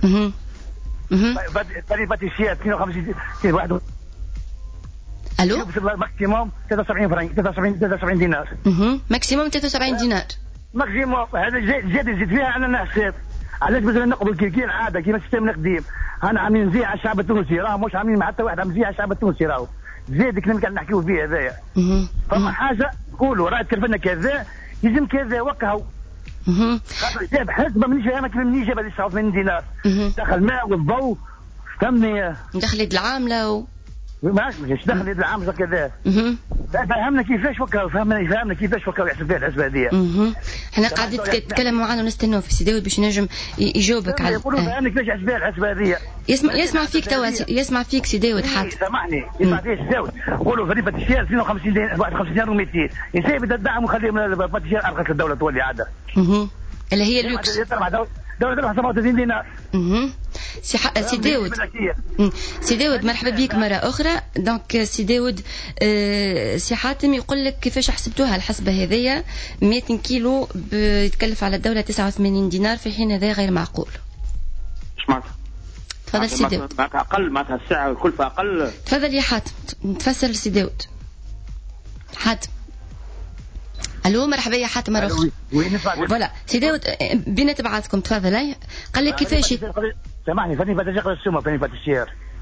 فري باتيسير 52 واحد. الو ماكسيموم 73 فرنك 73 دينار. ماكسيموم 73 دينار ماكسيموم. هذا زيد فيها انا نحسب. علاش مثلا نقبل كيكين عاده كيما السيستم القديم. انا عاملين نزيع على الشعب التونسي، راه مش عاملين حتى واحد عم نزيع على الشعب التونسي. راهو زيد كنا قاعد نحكيو فيه هذايا. فما حاجه نقولوا راه تكلفنا كذا يلزم كذا وكهو. خاطر جاب حسبه مانيش فاهمك منين جاب هذه 89 دينار. دخل الماء والضوء فهمني. دخل يد العامله ماش دخل يد العامله كذا. فهمنا كيفاش وكاو. فهمنا كيفاش وكاو يحسب فيها الحسبه هذه. احنا قاعدين نتكلموا معنا ونستناو في سي داود باش ينجم يجاوبك على. يقولوا فهمنا كيفاش يحسب فيها الحسبه هذه. يسمع فيك توا، يسمع فيك سي داود. حاضر سامحني. يسمع فيك سي داود. قولوا فريق باتيسير 52 دينار 51 دينار و200. ينتهي بدها تدعم وخليهم الباتيسير ارخص الدوله تولي عاده. اللي هي اللوكس. دولة 37 دينار. سي داود. سي داود مرحبا بك مرة أخرى. دونك سي داود سي حاتم يقول لك كيفاش حسبتوها الحسبة هذية. 100 كيلو يتكلف على الدولة 89 دينار، في حين هذا غير معقول. ايش معناتها؟ تفضل سي داود. معناتها أقل، معناتها الساعة الكلفة أقل. تفضل يا حاتم تفسر سي داود. حاتم. الو مرحبا يا حاتم مرة أخرى. فوالا سي داود بين تبعاتكم تفضل. قال لك كيفاش. سامحني فاني بتشغل السومه فاني بتشير.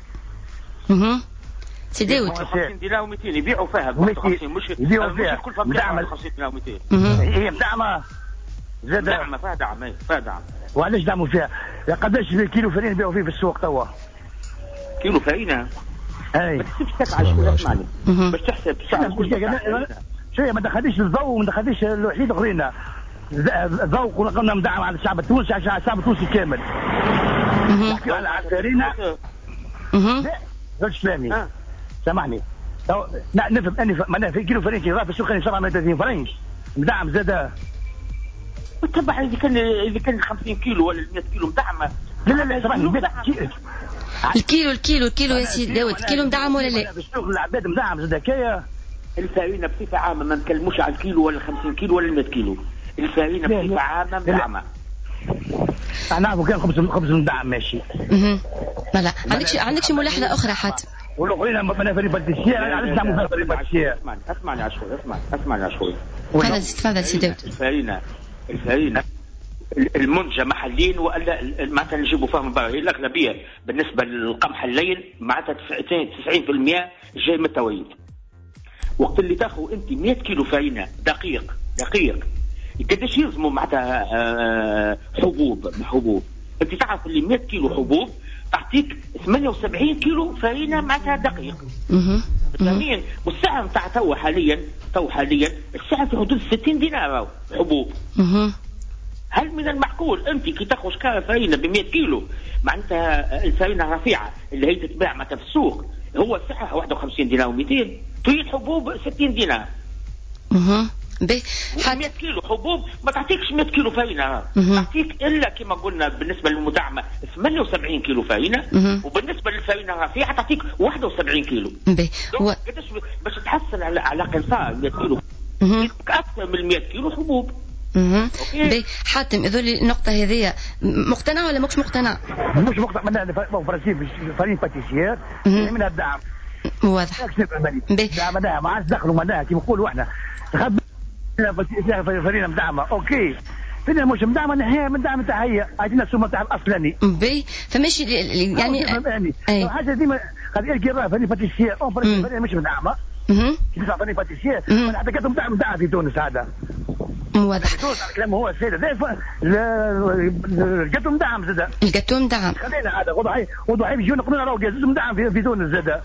سي داود 50 دينار و200 يبيعوا فيها. مش الكلفة مدعمة 50 دينار و200. هي مدعمة زاد. مدعمة فيها دعم. فيها دعم. وعلاش دعموا فيها؟ قداش كيلو فرينة يبيعوا فيه في السوق توا؟ كيلو فرينة؟ اي بس تحسب على شوية. اسمعني باش تحسب سعر شويه ما دخليش الضوء وما دخليش الوحيد اخرين. الضوء قلنا مدعم على الشعب التونسي، على الشعب التونسي كامل. نحكي على عسكرينا. لا غير فاهمني. سامحني نفهم اني معناها في كيلو فرنك راه في السوق 37 فرنك مدعم زاد. تبع اذا كان 50 كيلو ولا 100 كيلو مدعمه. لا سامحني الكيلو يا سيدي داود الكيلو مدعم ولا لا؟ في السوق العباد مدعم زاد كايا. الفارينة بصفة عامة ما نتكلموش على الكيلو ولا 50 كيلو ولا 100 كيلو. الفارينة بصفة عامة مدعمة. نعرفوا كان خبز مدعم ماشي. لا عندك شي ملاحظة أخرى حتى؟ والأخرين ما فريق باتيسير علاش دعموا فريق باتيسير؟ اسمعني على شوي. تفضل سي داود. الفارينة المنتجة محليين ولا معناتها نجيبوا فيهم برا. هي الأغلبية بالنسبة للقمح اللين معناتها 90% جاي من التويد. وقت اللي تاخذ انت 100 كيلو فارينة دقيق قداش يلزموا معناتها حبوب. انت تعرف اللي 100 كيلو حبوب تعطيك 78 كيلو فارينة معناتها دقيق. فاهمين؟ والسعر نتاع تو حاليا السعر في حدود 60 دينار حبوب. هل من المعقول انت كي تاخذ شكاره فارينة ب 100 كيلو معناتها الفارينة رفيعة اللي هي تتباع معناتها في السوق هو سعرها 51 دينار و200 تريد حبوب 60 دينار. 100 كيلو حبوب ما تعطيكش 100 كيلو فارينة. تعطيك الا كما قلنا بالنسبه للمدعمه 78 كيلو فارينة وبالنسبه للفارينة الرفيعه تعطيك 71 كيلو. قداش باش تحصل على قنصار 100 كيلو اكثر من 100 كيلو حبوب. حاتم يقول النقطة هذه مقتنع ولا مش مقتنع؟ مش مقتنع منها فرنسي فريق باتيسير منها الدعم واضح. دعمناها ما عادش دخلوا منها كيما نقولوا احنا فريق مدعمة اوكي فينا مش مدعمة نهاية من دعم تاعها هي عايزين السومة تاع الاصلاني. فماشي يعني حاجة ديما خلي يلقي الراه فريق باتيسير فريق مش مدعمة كيف فريق باتيسير حتى كاتم دعم في تونس هذا واضح. الكلام هو السيدة الجاتو مدعم زاد. الجاتو مدعم. خلينا هذا وضعي بيجون يقولون راه جاتو مدعم في تونس زاد.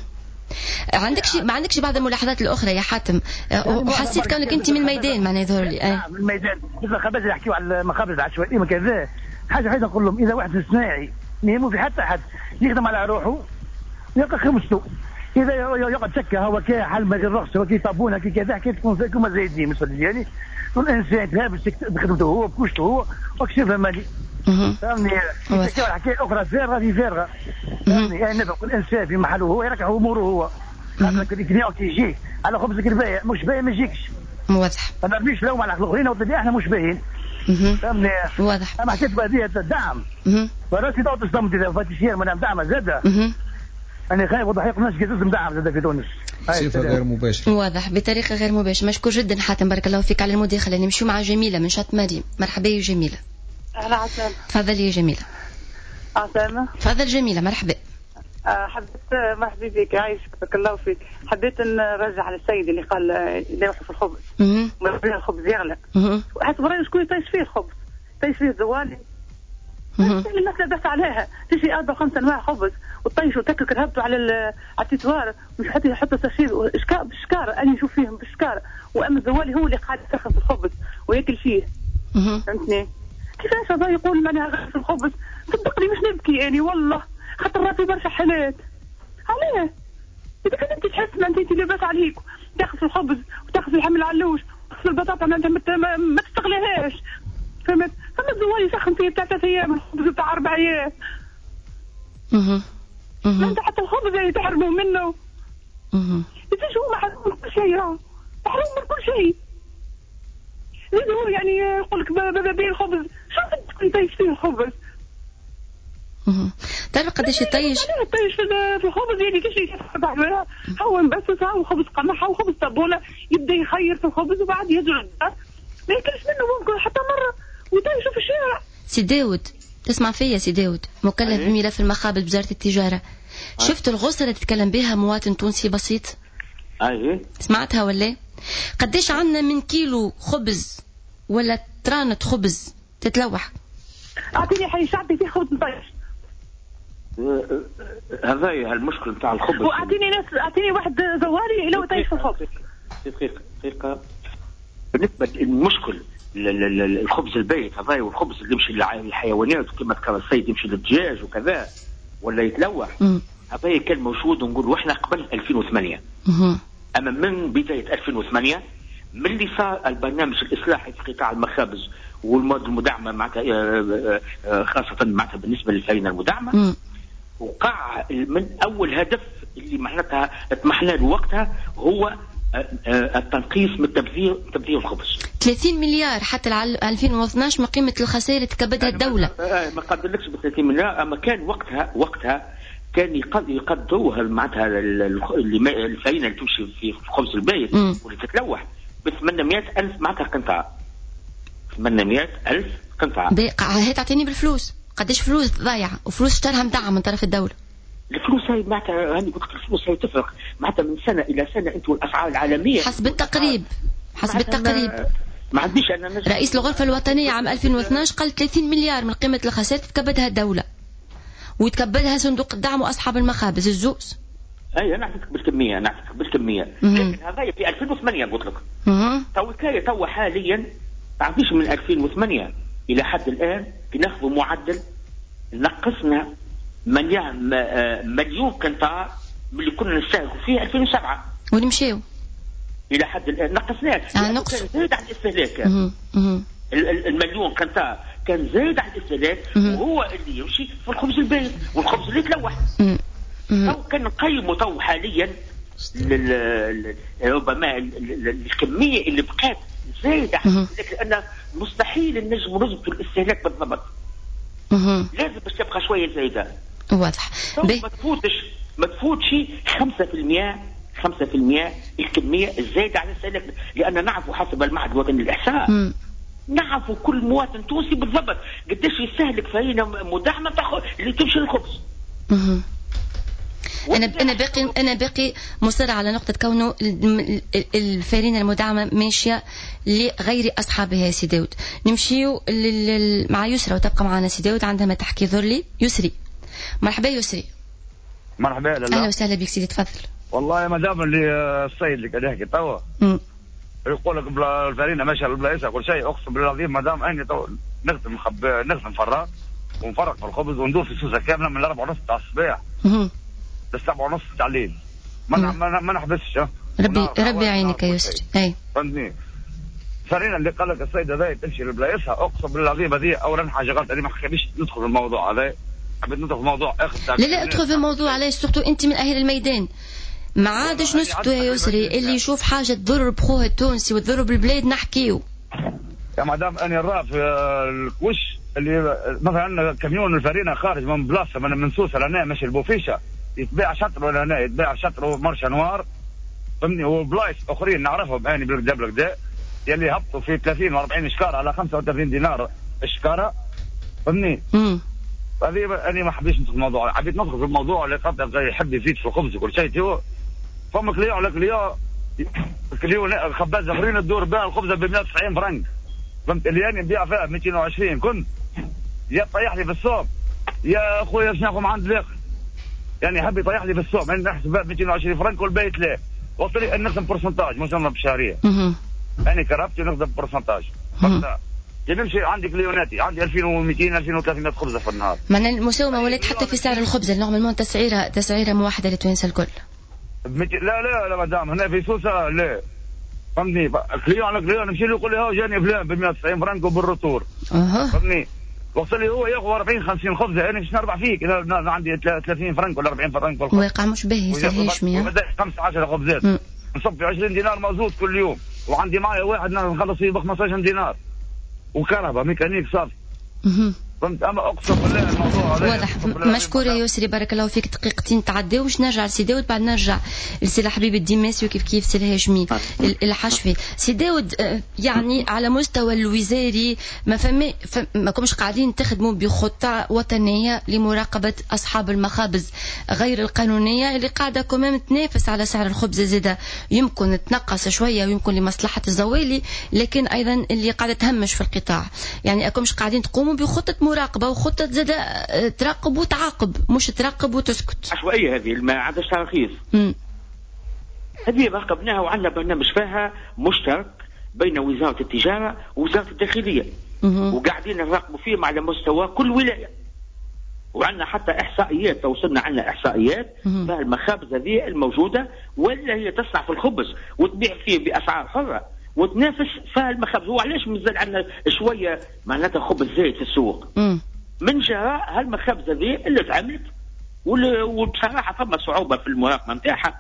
ما عندكش بعض الملاحظات الأخرى يا حاتم؟ وحسيت كونك أنت من الميدان معناها يظهر لي. من الميدان مثل خبز يحكيوا على المخابز العشوائية ما كذا حاجة نقول لهم إذا واحد صناعي ما يهمه في حتى حد يخدم على روحه يلقى خمسته. إذا يقعد شكا هو كي حل ما غير رخص وكي طابونه كي كذا كي تكون زايدين مثل يعني الانسان تهاب بخدمته هو بكوشته هو وكشفها مالي. فهمني حكايه اخرى فارغه في فارغه. فهمني يعني نفهم الانسان في محله هو يركع اموره هو خاطر الكليون تيجي على خبزك البايع مش باين ما يجيكش. واضح. ما نرميش لوم على الاخرين وطلع احنا مش باين. فهمني. واضح. انا حسيت بهذه الدعم. فراسي تو تصدمت اذا فاتشير ما دعم زاده. انا خايف وضحيق الناس كي دعم زاده في تونس. بصفه غير مباشره. واضح بطريقه غير مباشره. مشكور جدا حاتم، بارك الله فيك على المداخله. نمشيو مع جميله من شط مريم. مرحبا يا جميله. اهلا عسلامة. تفضلي يا جميله. عسلامة. تفضل جميله مرحبا. حبيت مرحبا بك عايشك بارك الله فيك. حبيت نرجع على السيد اللي قال يلوحوا في الخبز. الخبز يغلى. حسب رايي شكون يطيش فيه الخبز؟ يطيش فيه الزوالي. المسألة بس عليها تجي 4-5 أنواع خبز وتطيش وتاكل كرهبته على التتوار مش حتى يحطوا ساشير بالشكارة. أنا نشوف فيهم بالشكارة، وأما الزوالي هو اللي قاعد يسخن في الخبز وياكل فيه. فهمتني؟ كيفاش هذا يقول معناها غير في الخبز؟ صدقني مش نبكي يعني والله، خاطر راسي برشا حالات. علاه؟ إذا كنت أنت تحس ما أنت لاباس عليك تاخذ في الخبز وتاخذ في الحم العلوش وتاخذ البطاطا ما تستغليهاش. فهمت؟ فما الزوالي يسخن فيه بتاع 3 أيام، الخبز بتاع 4 أيام. انت حتى الخبز اللي تحرموا منه. ليش هو محروم من كل شيء؟ محروم من كل شيء. ليش هو يعني يقول لك بين الخبز شو بدك يطيش فيه الخبز؟ تعرف قداش يطيش؟ يطيش في الخبز يعني كل شيء يتبع هو مبسسها وخبز قمحها وخبز طابونه، يبدا يخير في الخبز وبعد يجرد ما ياكلش منه ممكن حتى مره ويطيشوا في الشارع. سي داود تسمع فيا سي داود، مكلف بملف المخابز بوزارة التجارة. شفت الغصة اللي تتكلم بها مواطن تونسي بسيط؟ سمعتها ولا؟ قديش عنا من كيلو خبز ولا طرانة خبز تتلوح؟ اعطيني حي شعبي فيه خبز مطيش. هذا المشكل بتاع الخبز. اعطيني واحد زواري لو يطيش في الخبز. دقيقة. بالنسبة للمشكل الخبز البيت هذا والخبز اللي يمشي للحيوانات كما ذكر السيد يمشي للدجاج وكذا ولا يتلوح، هذا كان موجود نقول واحنا قبل 2008. اما من بدايه 2008 من اللي صار البرنامج الاصلاحي في قطاع المخابز والمواد المدعمه معناتها خاصه معناتها بالنسبه للفرينه المدعمه، وقع من اول هدف اللي معناتها اطمحنا له وقتها هو التنقيص من تبذير الخبز. 30 مليار حتى 2012 من قيمة الخسائر اللي تكبدها الدولة. ما قدرلكش ب 30 مليار، اما كان وقتها كان يقدروها معناتها الفرينة اللي تمشي في خبز البيت واللي تتلوح ب 800,000 معناتها قنطار. 800,000 قنطار. هي تعطيني بالفلوس، قديش فلوس ضايعة وفلوس اشترها مدعم من طرف الدولة. الفلوس هاي معناتها هاني قلت لك الفلوس هاي تفرق معناتها من سنه الى سنه. انتم الاسعار العالميه حسب التقريب ما عنديش انا رئيس الغرفه الوطنيه عام 2012 قال 30 مليار من قيمه الخسائر تتكبدها الدوله ويتكبدها صندوق الدعم واصحاب المخابز الزوز. اي نعطيك بالكميه لكن هذا في 2008 قلت لك. تو حاليا تعرفيش من 2008 الى حد الان بناخذ معدل نقصنا مليون قنطار من اللي كنا نستهلكوا فيه 2007 ونمشيو الى حد الان نقصناه. نقص كان زايد على الاستهلاك. المليون قنطار كان زايد على الاستهلاك وهو اللي يمشي في الخبز البيت والخبز اللي يتلوح. تو كان نقيموا تو حاليا ربما الكميه اللي بقات زايده لان مستحيل النجم نضبط الاستهلاك بالضبط. لازم باش تبقى شويه زايده. واضح. ما تفوتش 5% الكميه الزايده على الاستهلاك، لان نعرفوا حسب المعهد الوطني للاحصاء نعرفوا كل مواطن تونسي بالضبط قديش يستهلك فرينه مدعمه اللي تمشي للخبز. انا باقي مصر على نقطه كونه الفرينه المدعمه ماشيه لغير اصحابها يا سي داود. نمشيو مع يسرى وتبقى معنا سي داود عندها ما تحكي. ذرلي يسري. مرحبا يسري. مرحبا. اهلا وسهلا بك سيدي تفضل. والله ما دام اللي السيد اللي قاعد يحكي توا يقول لك الفرينه ماشيه للبلايص كل شيء، اقسم بالله العظيم ما دام اني تو نخدم فراغ ونفرق في الخبز وندور في سوسه كامله من 4:30 تاع الصباح ل 7:30 تاع الليل ما نحبسش. ربي يعينك يا يسري. اي فهمتني. فرينه اللي قال لك السيد هذا تمشي لبلايصها اقسم بالله العظيم هذه اولا حاجه غلط. انا ما حبيتش ندخل في الموضوع هذا، حبيت ندخل في موضوع اخر. لا ادخل في الموضوع. علاش سورتو انت من اهل الميدان. ما عادش نسكتوا يا يسري، اللي يشوف حاجه تضر بخوه التونسي وتضر بالبلاد نحكيو. يا مدام انا نرى في الكوش اللي مثلا كميون الفرينه خارج من بلاصه من سوسه لهنا ماشي البوفيشه، يتباع شطر لهنا، يتباع شطر مرشا نوار فهمني. وبلايص اخرين نعرفهم هاني بالجبل كدا يلي هبطوا في 30 و40 شكاره على 35 دينار الشكاره فهمني. هذه انا ما حبيتش ندخل في الموضوع، حبيت ندخل في الموضوع اللي خاطر يحب يزيد في الخبز وكل شيء. فما كليو على كليو خباز اخرين تدور بها الخبزه ب 190 فرنك فهمت، اللي انا نبيع فيها ب 220 كنت يا طيح لي في السوق يا اخويا باش ناخذ من عند الاخر، يعني حب يطيح لي في السوق انا نحسب ب 220 فرنك والبيت لا وصل لي نخدم برسنتاج مش نخدم بالشهريه. انا كرهبتي نخدم برسنتاج نمشي عندي كليوناتي عندي 2200 2300 خبزه في النهار. معناها المساومه ولات حتى في سعر الخبز نورمالمون تسعيره موحده للتوانسه الكل. لا مدام هنا في سوسه لا فهمني، كليون على كليون نمشي له يقول لي ها جاني فلان ب 190 فرنك وبالروتور فهمني، وصل لي هو ياخذ 40 50 خبزه انا باش نربح فيك اذا عندي 30 فرنك ولا 40 فرنك والخبز واقع مش باهي سهيش 100 15 خبزات نصب في 20 دينار مازوت كل يوم، وعندي معايا واحد نخلص فيه ب 15 دينار وكهرباء ميكانيك صافي فهمت. اما اقسم بالله الموضوع واضح. مشكور يا يسري بارك الله فيك. دقيقتين تعديو باش نرجع لسي داود بعد نرجع لسي حبيب الديماسي وكيف سي الهاشمي الحشفي. سي داود يعني على مستوى الوزاري ما كمش قاعدين تخدموا بخطة وطنية لمراقبة أصحاب المخابز غير القانونية اللي قاعدة كمان تنافس على سعر الخبز زيادة، يمكن تنقص شوية ويمكن لمصلحة الزوالي، لكن أيضا اللي قاعدة تهمش في القطاع. يعني أكمش قاعدين تقوموا بخطة مراقبة وخطة زادة تراقب وتعاقب مش تراقب وتسكت. عشوائية هذه ما عادش تراخيص. هذه راقبناها وعندنا برنامج فيها مشترك بين وزارة التجارة ووزارة الداخلية وقاعدين نراقبوا فيه على مستوى كل ولاية، وعندنا حتى إحصائيات توصلنا عندنا إحصائيات فيها المخابز هذه الموجودة ولا هي تصنع في الخبز وتبيع فيه بأسعار حرة وتنافس فيها المخابز. هو علاش مازال عندنا شوية معناتها خبز زايد في السوق من جراء هالمخابز هذه اللي تعملت وبصراحة فما صعوبة في المراقبة نتاعها.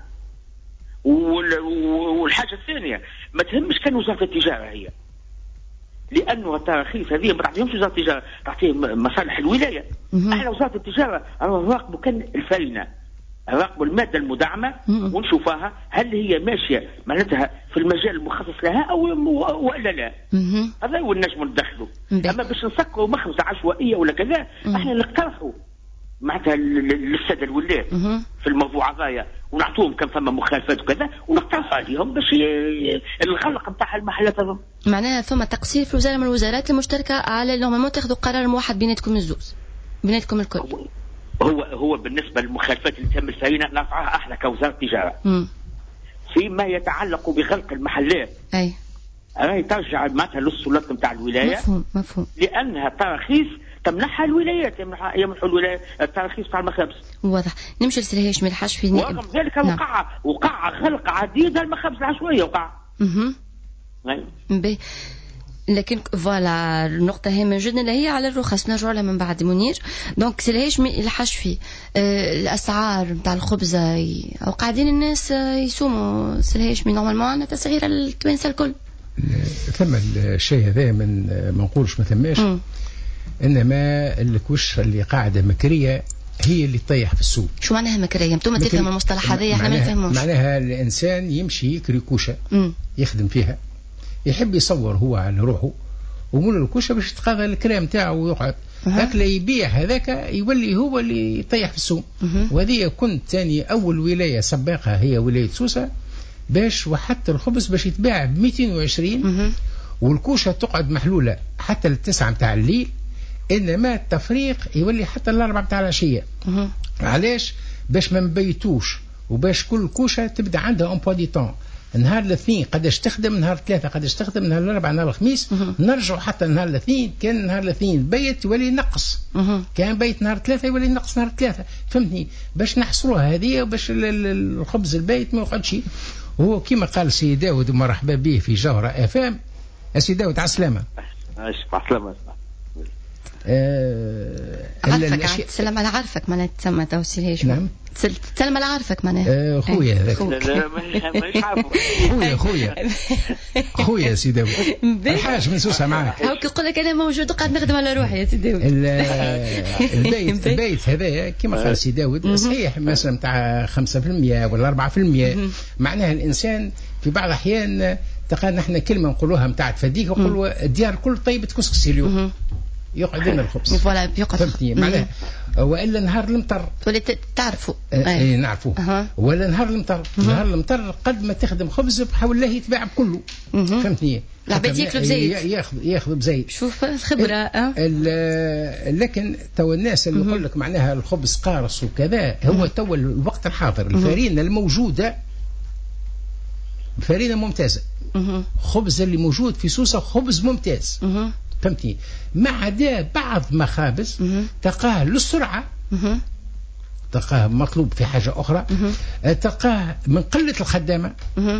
والحاجة الثانية ما تهمش كان وزارة التجارة هي، لأنه التراخيص هذه ما تعطيهمش وزارة التجارة، تعطيه مصالح الولاية. احنا وزارة التجارة نراقبوا كان الفرينة، نراقبوا المادة المدعمة ونشوفها هل هي ماشية معناتها في المجال المخصص لها أو ولا لا. هذا هو النجم ندخله. أما باش نسكروا مخبزة عشوائية ولا كذا احنا نقترحوا معناتها للسادة الولاة في الموضوع هذايا ونعطوهم كم فما مخالفات وكذا ونقترحوا عليهم باش الغلق نتاع المحلات هذو. معناها ثم تقصير في وزارة من الوزارات المشتركة على نورمالمون تاخذوا قرار موحد بيناتكم الزوز بيناتكم الكل. هو بالنسبة للمخالفات اللي تم الفرينة نرفعها احنا كوزارة تجارة. فيما يتعلق بغلق المحلات اي راهي ترجع معناتها للسلطات نتاع الولاية. مفهوم. لأنها تراخيص تمنحها الولايات، يمنحوا الولايات التراخيص تاع المخابز. واضح. نمشي لسلهاش من الحشفي. ورغم ذلك وقع غلق عديد المخابز العشوائية وقع. لكن فوالا النقطة هامة جدا اللي هي على الرخص نرجع لها من بعد منير. دونك سلهاش الحشفي الأسعار نتاع الخبزة أو قاعدين الناس يسوموا سلهاش من نورمالمون تسعير التوانسة الكل. ثم الشيء هذا من ما نقولش ما ثماش، انما الكوش اللي قاعده مكريه هي اللي تطيح في السوق. شو معناها مكريه؟ انتم تفهموا المصطلح هذا احنا ما نفهموش. معناها الانسان يمشي يكري كوشه يخدم فيها، يحب يصور هو على روحه ومول الكوشه باش تقاضى الكرام تاعه ويقعد هاك لا يبيع هذاك يولي هو اللي يطيح في السوق. وهذه كنت ثاني اول ولايه سباقها هي ولايه سوسه باش وحتى الخبز باش يتباع ب 220 والكوشه تقعد محلوله حتى ل9 متاع الليل، انما التفريق يولي حتى ل4 متاع العشيه. علاش؟ باش ما نبيتوش وباش كل كوشه تبدا عندها اون بوا دي طون. نهار الاثنين قداش تخدم، نهار الثلاثه قداش تخدم، نهار الاربعاء، نهار الخميس نرجعوا حتى نهار الاثنين. كان نهار الاثنين بيت يولي ينقص، كان بيت نهار الثلاثه يولي ينقص نهار الثلاثه. فهمتني؟ باش نحصروها هذه وباش الخبز البيت ما يقعدش. وهو كما قال سي داود ومرحبا به في جوهرة FM. سي داود على السلامة. مع السلامة. عارفك تسلم على عارفك معناها تسمى توصيل هيش. نعم تسلم على عارفك معناها خويا هذاك. لا مش عارفه خويا سي داود الحاج من سوسه معاك. هاك يقول لك انا موجود وقاعد نخدم على روحي يا سي داود. البيت هذايا كما قال سي داود صحيح مثلا تاع 5% ولا 4%. معناها الانسان في بعض الاحيان تلقى نحن كلمه نقولوها نتاع تفديك نقولوا الديار كل طيبه كسكسي اليوم يقعد لنا الخبز. فوالا يقعد معناها والا نهار المطر تولي تعرفوا اي نعرفوا ولا نهار المطر. نهار المطر قد ما تخدم خبز بحول الله يتباع بكله. فهمتني العباد ياكلوا بزيت ياخذ بزيت. شوف الخبره. لكن تو الناس اللي يقول لك معناها الخبز قارص وكذا هو تو الوقت الحاضر الفارينه الموجوده فارينه ممتازه. خبز اللي موجود في سوسه خبز ممتاز. فهمتني ما عدا بعض مخابز تلقاه للسرعه تلقاه مطلوب في حاجه اخرى تلقاه من قله الخدامه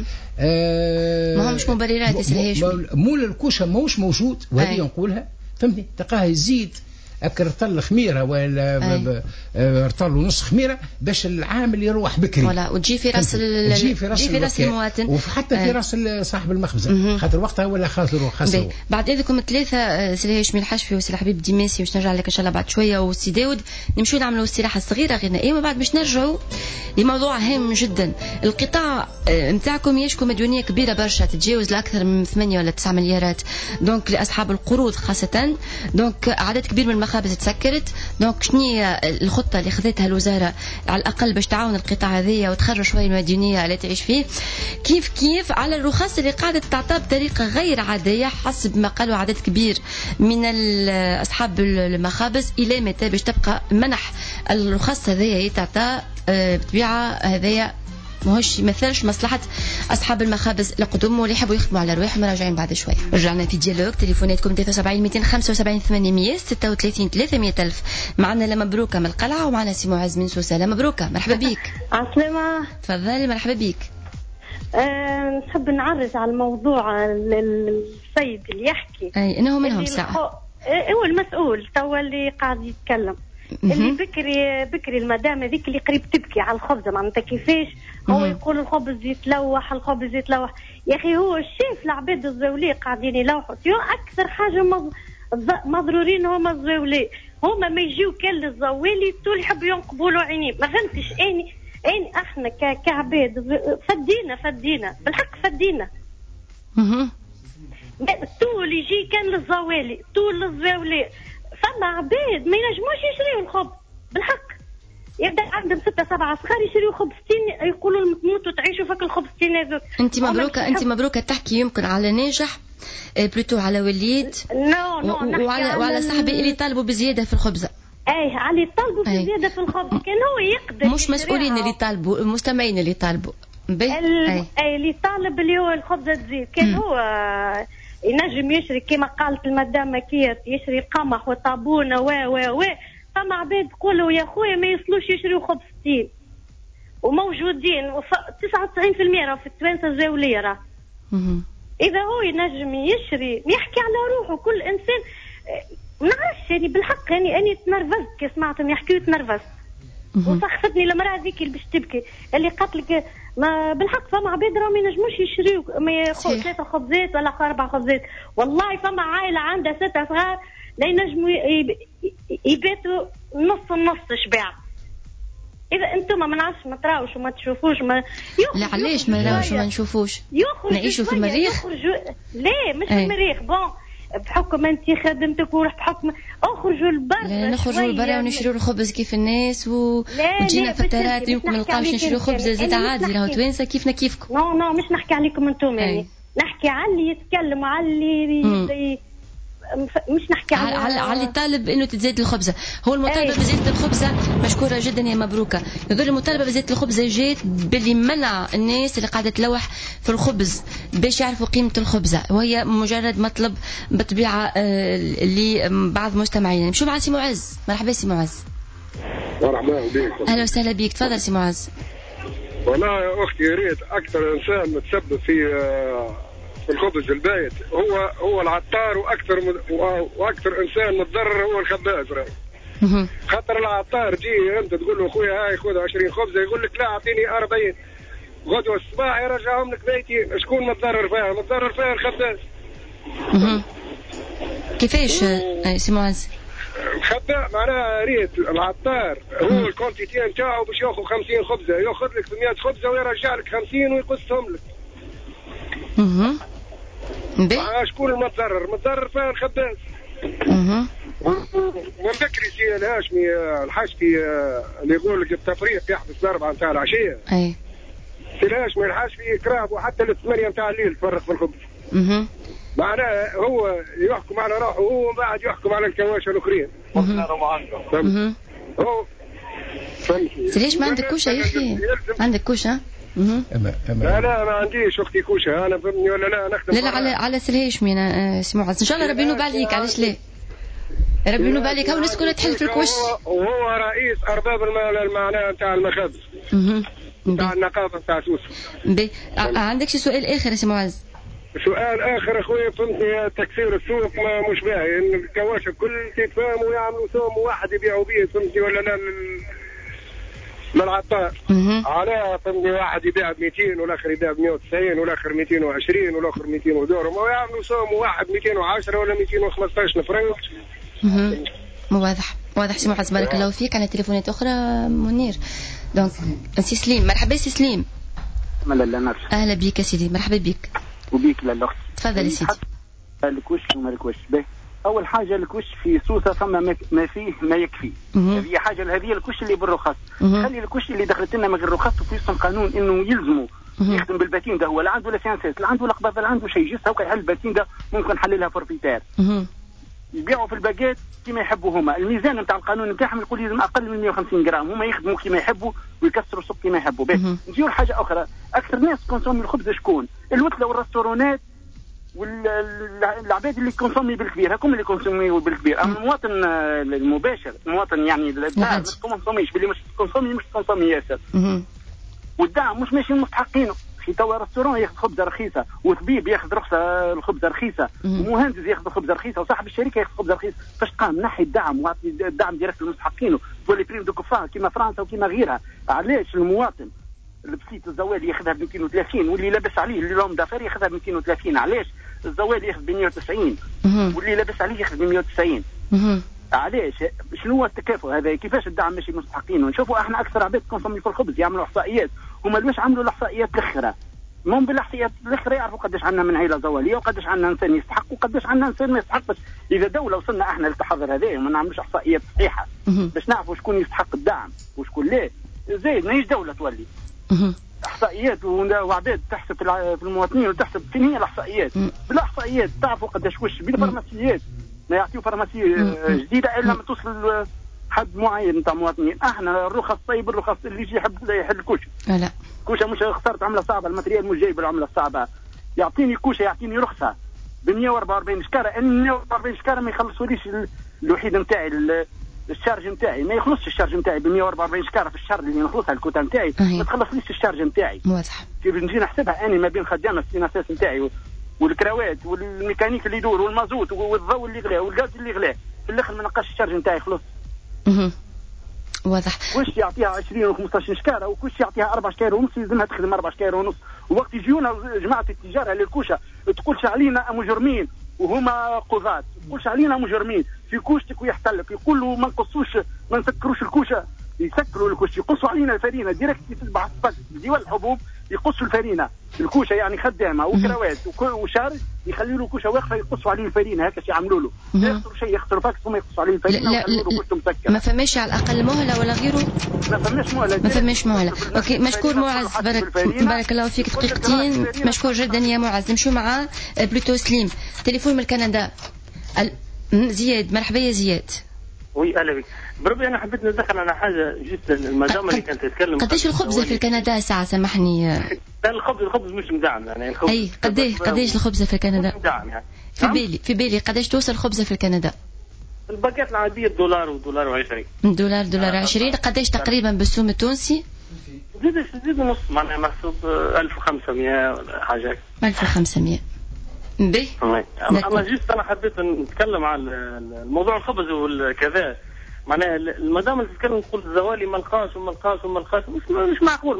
ما هو مش مبررات يسريش مول الكوشه ماهوش موجود وهذه نقولها. فهمتني تلقاه يزيد رطل خميره ولا رطل ونص خميره باش العامل يروح بكري ولا وتجي في راس المواطن وحتى في راس صاحب المخبزه خاطر وقتها ولا خاسر. بعد اذنكم ثلاثه سي هشام الحشفي وسي الحبيب ديماسي باش نرجع لك ان شاء الله بعد شويه وسي داود نمشيو نعملوا استراحه صغيره غنائيه ومن بعد باش نرجعوا لموضوع هام جدا. القطاع نتاعكم يشكو مديونيه كبيره برشا تتجاوز لاكثر من 8 ولا 9 مليارات دونك لاصحاب القروض خاصه. دونك عدد كبير من المخابز تسكرت. دونك شنو هي الخطه اللي خذتها الوزاره على الاقل باش تعاون القطاع هذايا وتخرج شويه المديونيه اللي تعيش فيه كيف على الرخص اللي قاعده تعطى بطريقه غير عاديه حسب ما قالوا عدد كبير من اصحاب المخابز. الى متى باش تبقى منح الرخص هذايا يتعطى بطبيعه هذايا ماهوش يمثلش مصلحة أصحاب المخابز القدم واللي يحبوا يخدموا على رواحهم. راجعين بعد شوية. رجعنا في ديالوج. تليفوناتكم 73 275 800 36 300 ألف. معنا لمبروكة من القلعة ومعنا سي معز من سوسة. لمبروكة مرحبا بيك. عسلامة. تفضلي مرحبا بيك. نحب نعرج على الموضوع السيد اللي يحكي إنه منهم ساعة هو المسؤول توا اللي قاعد يتكلم اللي بكري المدام هذيك اللي قريب تبكي على الخبز معناتها كيفاش هو يقول الخبز يتلوح يا اخي هو الشيف العباد الزوليه قاعدين يلوحوا اكثر حاجه مضرورين هما الزوليه هما ما يجيو كل الزوالي طول يحبوا ينقبوا له عينيه. ما فهمتش اني احنا كعباد فدينا بالحق فدينا طول يجي كان للزوالي طول للزوليه فما عباد ما ينجموش يشريوا الخبز بالحق يبدا عندهم 6-7 صغار يشريوا خبزتين يقولوا لهم تموتوا تعيشوا فك الخبزتين هذوك. انت مبروكه تحكي يمكن على ناجح بلوتو على وليد وعلى صاحبي اللي طالبوا بزياده في الخبزه. علي طالبوا بزياده في الخبز كان هو يقدر مش مسؤولين اللي طالبوا المستمعين اللي طالبوا اللي طالب اللي هو الخبزه تزيد كان هو ينجم يشري كما قالت المدام مكيات يشري القمح والطابونه و فما عباد يقولوا يا خويا ما يصلوش يشريوا خبزتين وموجودين 99% راه في التوانسه الزاوليه راه اذا هو ينجم يشري يحكي على روحه. كل انسان ما نعرفش يعني بالحق يعني تنرفزت كي سمعتهم يحكيوا تنرفزت وسخفتني المراه هذيك اللي باش تبكي اللي قالت ما بالحق فما عباد راهم ما ينجموش يشريوا 3 خبزات ولا 4 خبزات. والله فما عائله عندها 6 صغار لا ينجموا يباتوا نص شباع. اذا انتم ما نعرفش ما تراوش وما تشوفوش لا علاش ما نراوش وما نشوفوش نعيشوا في المريخ لا مش في المريخ بحكم انت خدمتك وروح بحكم اخرجوا لبرا. لا نخرجوا لبرا ونشريوا الخبز كيف الناس وتجينا فترات يمكن ما نلقاوش نشريوا خبز زيت عادي راهو توانسه كيفنا كيفكم. نو مش نحكي عليكم انتم يعني نحكي على اللي يتكلم على اللي مش نحكي على اللي طالب انه تزيد الخبزه. هو المطالبه بزياده الخبزه مشكوره جدا يا مبروكه. يقول المطالبه بزياده الخبزه جات باللي منع الناس اللي قاعده تلوح في الخبز باش يعرفوا قيمه الخبزه وهي مجرد مطلب بطبيعه اللي بعض مستمعين. نمشيو مع سي معز. مرحبا سي معز. مرحبا بك. اهلا وسهلا بك. تفضل سي معز. والله يا اختي يا ريت اكثر انسان متسبب في الخبز البايت هو العطار، واكثر انسان متضرر هو الخباز. خاطر العطار جي انت تقول له اخويا هاي خذ 20 خبزه، يقول لك لا اعطيني 40 غدوه الصباح يرجعهم لك بيتي. شكون متضرر فيها؟ متضرر فيها الخباز. كيفاش سي معز؟ الخباء معناها ريت العطار هو الكونتيتي نتاعو باش ياخذ 50 خبزه، ياخذ لك 100 خبزه ويرجع لك 50 ويقصهم لك. شكون المتضرر؟ متضرر فيها الخباز. من بكري سي الهاشمي الحاشتي اللي يقول لك التفريق يحدث الأربعة نتاع العشية. اي سي الهاشمي الحاشتي كراب وحتى ل8 نتاع الليل تفرق في الخبز. معناه هو يحكم على روحه هو ومن بعد يحكم على الكواشة الأخرين. ليش ما عندك كوشة يا أخي؟ عندك كوشة؟ لا ما عنديش اختي كوشه انا فهمني ولا لا نخدم. لا على سلهيش مين اسمه عز ان شاء الله ربي ينوب عليك. علاش لا ربي ينوب عليك. هاو الناس كلها تحل في الكوش. وهو رئيس ارباب المعنى نتاع المخابز نتاع النقابه نتاع سوسه. عندك شي سؤال اخر اسمه عز؟ سؤال اخر اخويا فهمتني تكسير السوق مش باهي ان الكواشف الكل تتفاهموا ويعملوا سوم واحد يبيعوا به فهمتني ولا لا للعطار. على فهمني واحد يبيع ب 200 والاخر يبيع ب 190 والاخر 220 والاخر 200 ودورهم ويعملوا سوم واحد 210 ولا 215 فرنك. واضح سي معز بارك الله فيك. على تليفونات اخرى منير. دونك سي سليم. مرحبا سي سليم. اهلا بك يا سيدي. مرحبا بك. وبيك للاخت. تفضل سيدي. الكوش وما الكوش به. اول حاجه الكوش في سوسه فما ما فيه ما يكفي. هذه حاجه هذه الكوش اللي بالرخص. خلي الكوش اللي دخلت لنا من غير رخص وفيهم قانون انه يلزموا يخدم بالباتين ده. هو لا عنده لا سيانسات لا عنده لا قبضه لا عنده شيء جست هكا يحل الباتين ده ممكن نحللها فورفيتير. يبيعوا في الباكيت كما يحبوا هما. الميزان نتاع القانون نتاعهم يقول لازم اقل من 150 جرام. هما يخدموا كما يحبوا ويكسروا السوق كما يحبوا. نجيو لحاجه اخرى. اكثر ناس كونسومي الخبز شكون؟ الوكله والرستورونات والعباد اللي كونسومي بالكبير. هكم اللي كونسومي بالكبير. اما المواطن المباشر المواطن يعني ما كونسوميش باللي مش كونسومي ياسر. والدعم مش ماشي مستحقينه. في توا رستورون ياخذ خبزه رخيصه وطبيب ياخذ رخصه الخبزه رخيصه ومهندس ياخذ خبزه رخيصه وصاحب الشركه ياخذ خبزه رخيصه. فاش قام نحي الدعم واعطي الدعم ديريكت للمستحقين تولي بريم دو كفار كيما فرنسا وكيما غيرها. علاش المواطن البسيط الزوال ياخذها ب 230 واللي لابس عليه اللي لهم دافر ياخذها ب 230؟ علاش الزوال ياخذ ب 190 واللي لابس عليه ياخذ ب 190؟ علاش؟ شنو هو التكافؤ هذا؟ كيفاش الدعم ماشي مستحقينه؟ نشوفوا احنا اكثر عباد كونسومي في الخبز يعملوا احصائيات. هما باش عملوا الاحصائيات الاخرى مهم بالاحصائيات الاخرى يعرفوا قداش عندنا من عائله زواليه وقداش عندنا انسان يستحق وقداش عندنا انسان ما يستحقش. اذا دوله وصلنا احنا للتحضر هذا وما نعملوش احصائيات صحيحه باش نعرفوا شكون يستحق الدعم وشكون لا زايد ماهيش دوله تولي احصائيات وعباد تحسب في المواطنين وتحسب فين هي الاحصائيات. بالاحصائيات تعرفوا قداش وش بالفارماسيات ما يعطيوا فارماسي جديده الا ما توصل حد معين نتاع مواطنين. احنا الرخص طيب الرخص اللي يجي يحب يحل كوشه. لا كوشه مش اخترت عمله صعبه الماتريال مش جايب العمله الصعبه. يعطيني كوشه يعطيني رخصه ب 144 شكاره. ان 144 شكاره ما يخلصوليش الوحيد نتاعي الشارج نتاعي ما يخلصش الشارج نتاعي ب 144 شكاره في الشهر اللي نخلصها الكوتا نتاعي ما تخلصليش الشارج نتاعي. واضح. كيف نجي نحسبها اني ما بين خدامه السيناساس نتاعي والكراوات والميكانيك اللي يدور والمازوت والضوء اللي غلاه والغاز اللي غلاه في الاخر ما نقاش الشارج نتاعي خلص. واضح. وش يعطيها 20 و15 شكاره وكش يعطيها 4 شكاره ونص يلزمها تخدم 4 شكاره ونص. ووقت يجيونا جماعه التجاره للكوشه تقولش علينا مجرمين وهما قضاة تقولش علينا مجرمين في كوشتك ويحتلك يقولوا ما نقصوش ما نسكروش الكوشه يسكروا الكوش يقصوا علينا الفرينه ديريكت تتبع ديوال الحبوب يقصوا الفرينه الكوشه يعني خدامه وكروات وشارج يخلوا له كوشه واقفه يقصوا عليه الفرينه هكا يعملوا له يخسروا شيء يخسروا فاكس هم يقصوا عليه الفرينه ويخلوا له كوشته مسكره. ما فماش على الاقل مهله ولا غيره؟ ما فماش مهله. اوكي مشكور معز بارك الله فيك. دقيقتين مشكور جدا يا معز. نمشوا مع بلوتو سليم. تليفون من كندا. زياد. مرحبا يا زياد. وي اهلا بك. بربي انا حبيت ندخل على حاجه جدا المدام اللي كانت تتكلم. قداش الخبزه في كندا ساعه سامحني؟ الخبز مش مدعم يعني الخبز. اي قداش الخبزه في كندا؟ مدعم يعني. في بالي قداش توصل الخبزه في كندا؟ الباكيت العاديه $1 ودولار و20. دولار 20. قداش تقريبا بالسوم التونسي؟ زيد نص معناها محسوب 1500 ولا حاجه. 1500. اما جيت انا حبيت نتكلم عن الموضوع الخبز والكذا. معناها المدام اللي تتكلم تقول الزوالي ما لقاش مش معقول.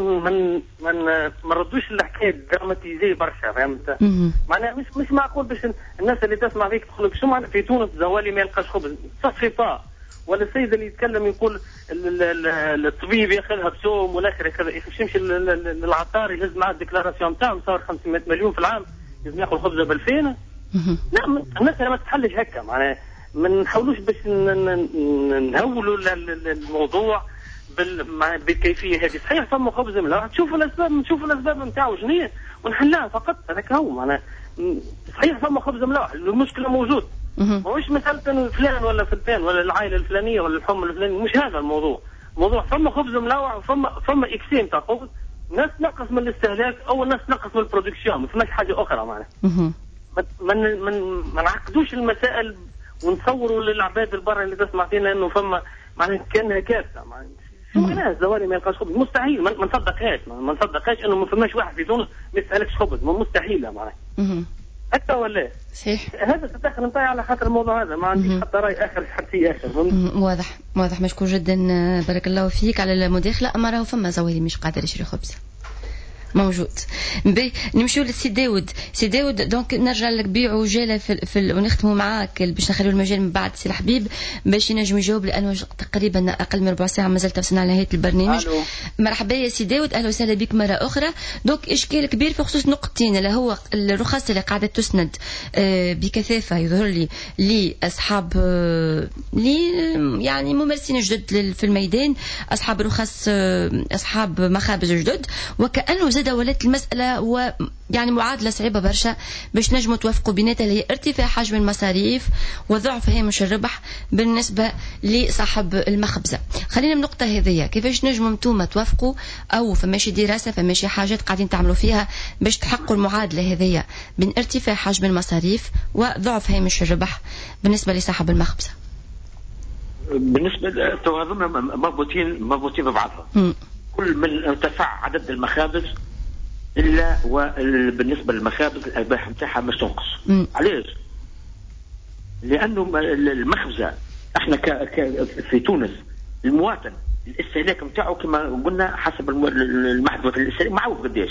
ما ردوش الحكايه دراماتيزيه برشا، فهمت؟ معناها مش معقول باش الناس اللي تسمع فيك تقول لك شو معنى في تونس الزوالي ما يلقاش خبز، صفيطاء. ولا السيد اللي يتكلم يقول الطبيب ياخذها بسوم والاخر يمشي للعطار يهز معاه الديكلاراسيون نتاعو صار 500 مليون في العام لازم ياكل خبزه ب 2000. لا الناس ما تتحلش هكا. معناها ما نحاولوش باش نهولوا الموضوع بالكيفيه هذه. صحيح فما خبز ملاح، نشوفوا الاسباب نتاعو شنو ونحلها فقط. هذاك هو معناها. صحيح فما خبز ملاح، المشكله موجود. مش مسألة انه فلان ولا فلان ولا العائلة الفلانية ولا الحمى الفلانية، مش هذا الموضوع. الموضوع فما خبز ملوع وفما اكسين تاع خبز، ناس نقص من الاستهلاك او الناس نقص من البرودكسيون، ما فماش حاجة أخرى معناها. ما نعقدوش المسائل ونصوروا للعباد البرة اللي تسمع فينا انه فما معناها كانها كارثة. شو معناها الزوالي ما يلقاش خبز؟ مستحيل. ما نصدقهاش انه ما فماش واحد في تونس ما يستهلكش خبز، مستحيل معناها. حتى ولا صحيح. هذا التدخل نتاعي على خاطر الموضوع هذا، ما عنديش حتى راي اخر حتى اخر. واضح مشكور جدا، بارك الله فيك على المداخله. اما راهو فما زوالي مش قادر يشري خبز موجود. نمشيو للسي داود. سي داود دونك نرجع لك بيع وجاله ونختموا معاك باش نخليو المجال من بعد سي الحبيب باش ينجم يجاوب، لانه تقريبا اقل من ربع ساعه مازلت وصلنا على نهايه البرنامج. مرحبا يا سي داود، اهلا وسهلا بك مره اخرى. دونك اشكال كبير في خصوص نقطتين، اللي هو الرخص اللي قاعده تسند بكثافه يظهر لي لاصحاب يعني ممارسين جدد في الميدان، اصحاب رخص، اصحاب مخابز جدد، وكانه زاد ولات المسألة ويعني معادلة صعيبة برشا باش نجموا توافقوا بيناتها، اللي هي ارتفاع حجم المصاريف وضعف هامش الربح بالنسبة لصاحب المخبزة. خلينا من النقطة هذه، كيفاش نجموا انتوما توافقوا، أو فماشي دراسة فماشي حاجات قاعدين تعملوا فيها باش تحققوا المعادلة هذه بين ارتفاع حجم المصاريف وضعف هامش الربح بالنسبة لصاحب المخبزة؟ بالنسبة لهذوما مربوطين ببعضهم. كل من ارتفع عدد المخابز إلا بالنسبة للمخابز الأرباح نتاعها مش تنقص. علاش؟ لأنه المخبزة احنا في تونس المواطن الاستهلاك نتاعو كما قلنا حسب المحدود الاستهلاك معروف قداش.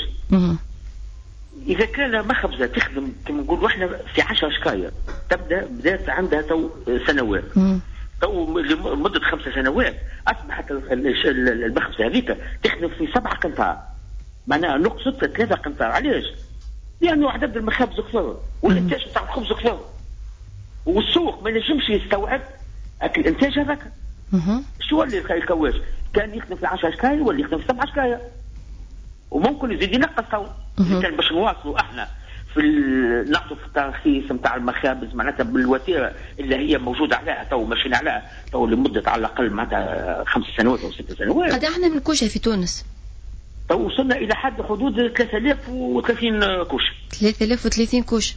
إذا كان مخبزة تخدم كما نقولوا احنا في 10 شكاية بدأت عندها تو سنوات، تو لمدة 5 سنوات أصبحت المخبزة هذيك تخدم في 7 قنطار، معناها نقصت 3 قنطار. علاش؟ لأنه عدد المخابز كثر والإنتاج بتاع الخبز كثر، والسوق ما ينجمش يستوعب الإنتاج هذاك. شو اللي الكواش كان يخدم في 10 شكاية ولا يخدم في 7 شكاية، وممكن يزيد ينقص. تو كان باش نواصلوا احنا في نقص في التراخيص نتاع المخابز معناتها بالوتيره اللي هي موجوده عليها تو ماشيين عليها تو لمده على الاقل معناتها 5 سنوات او 6 سنوات. قد احنا من كوشه في تونس تو وصلنا الى حد حدود 3030 كوشه. 3030 كوشه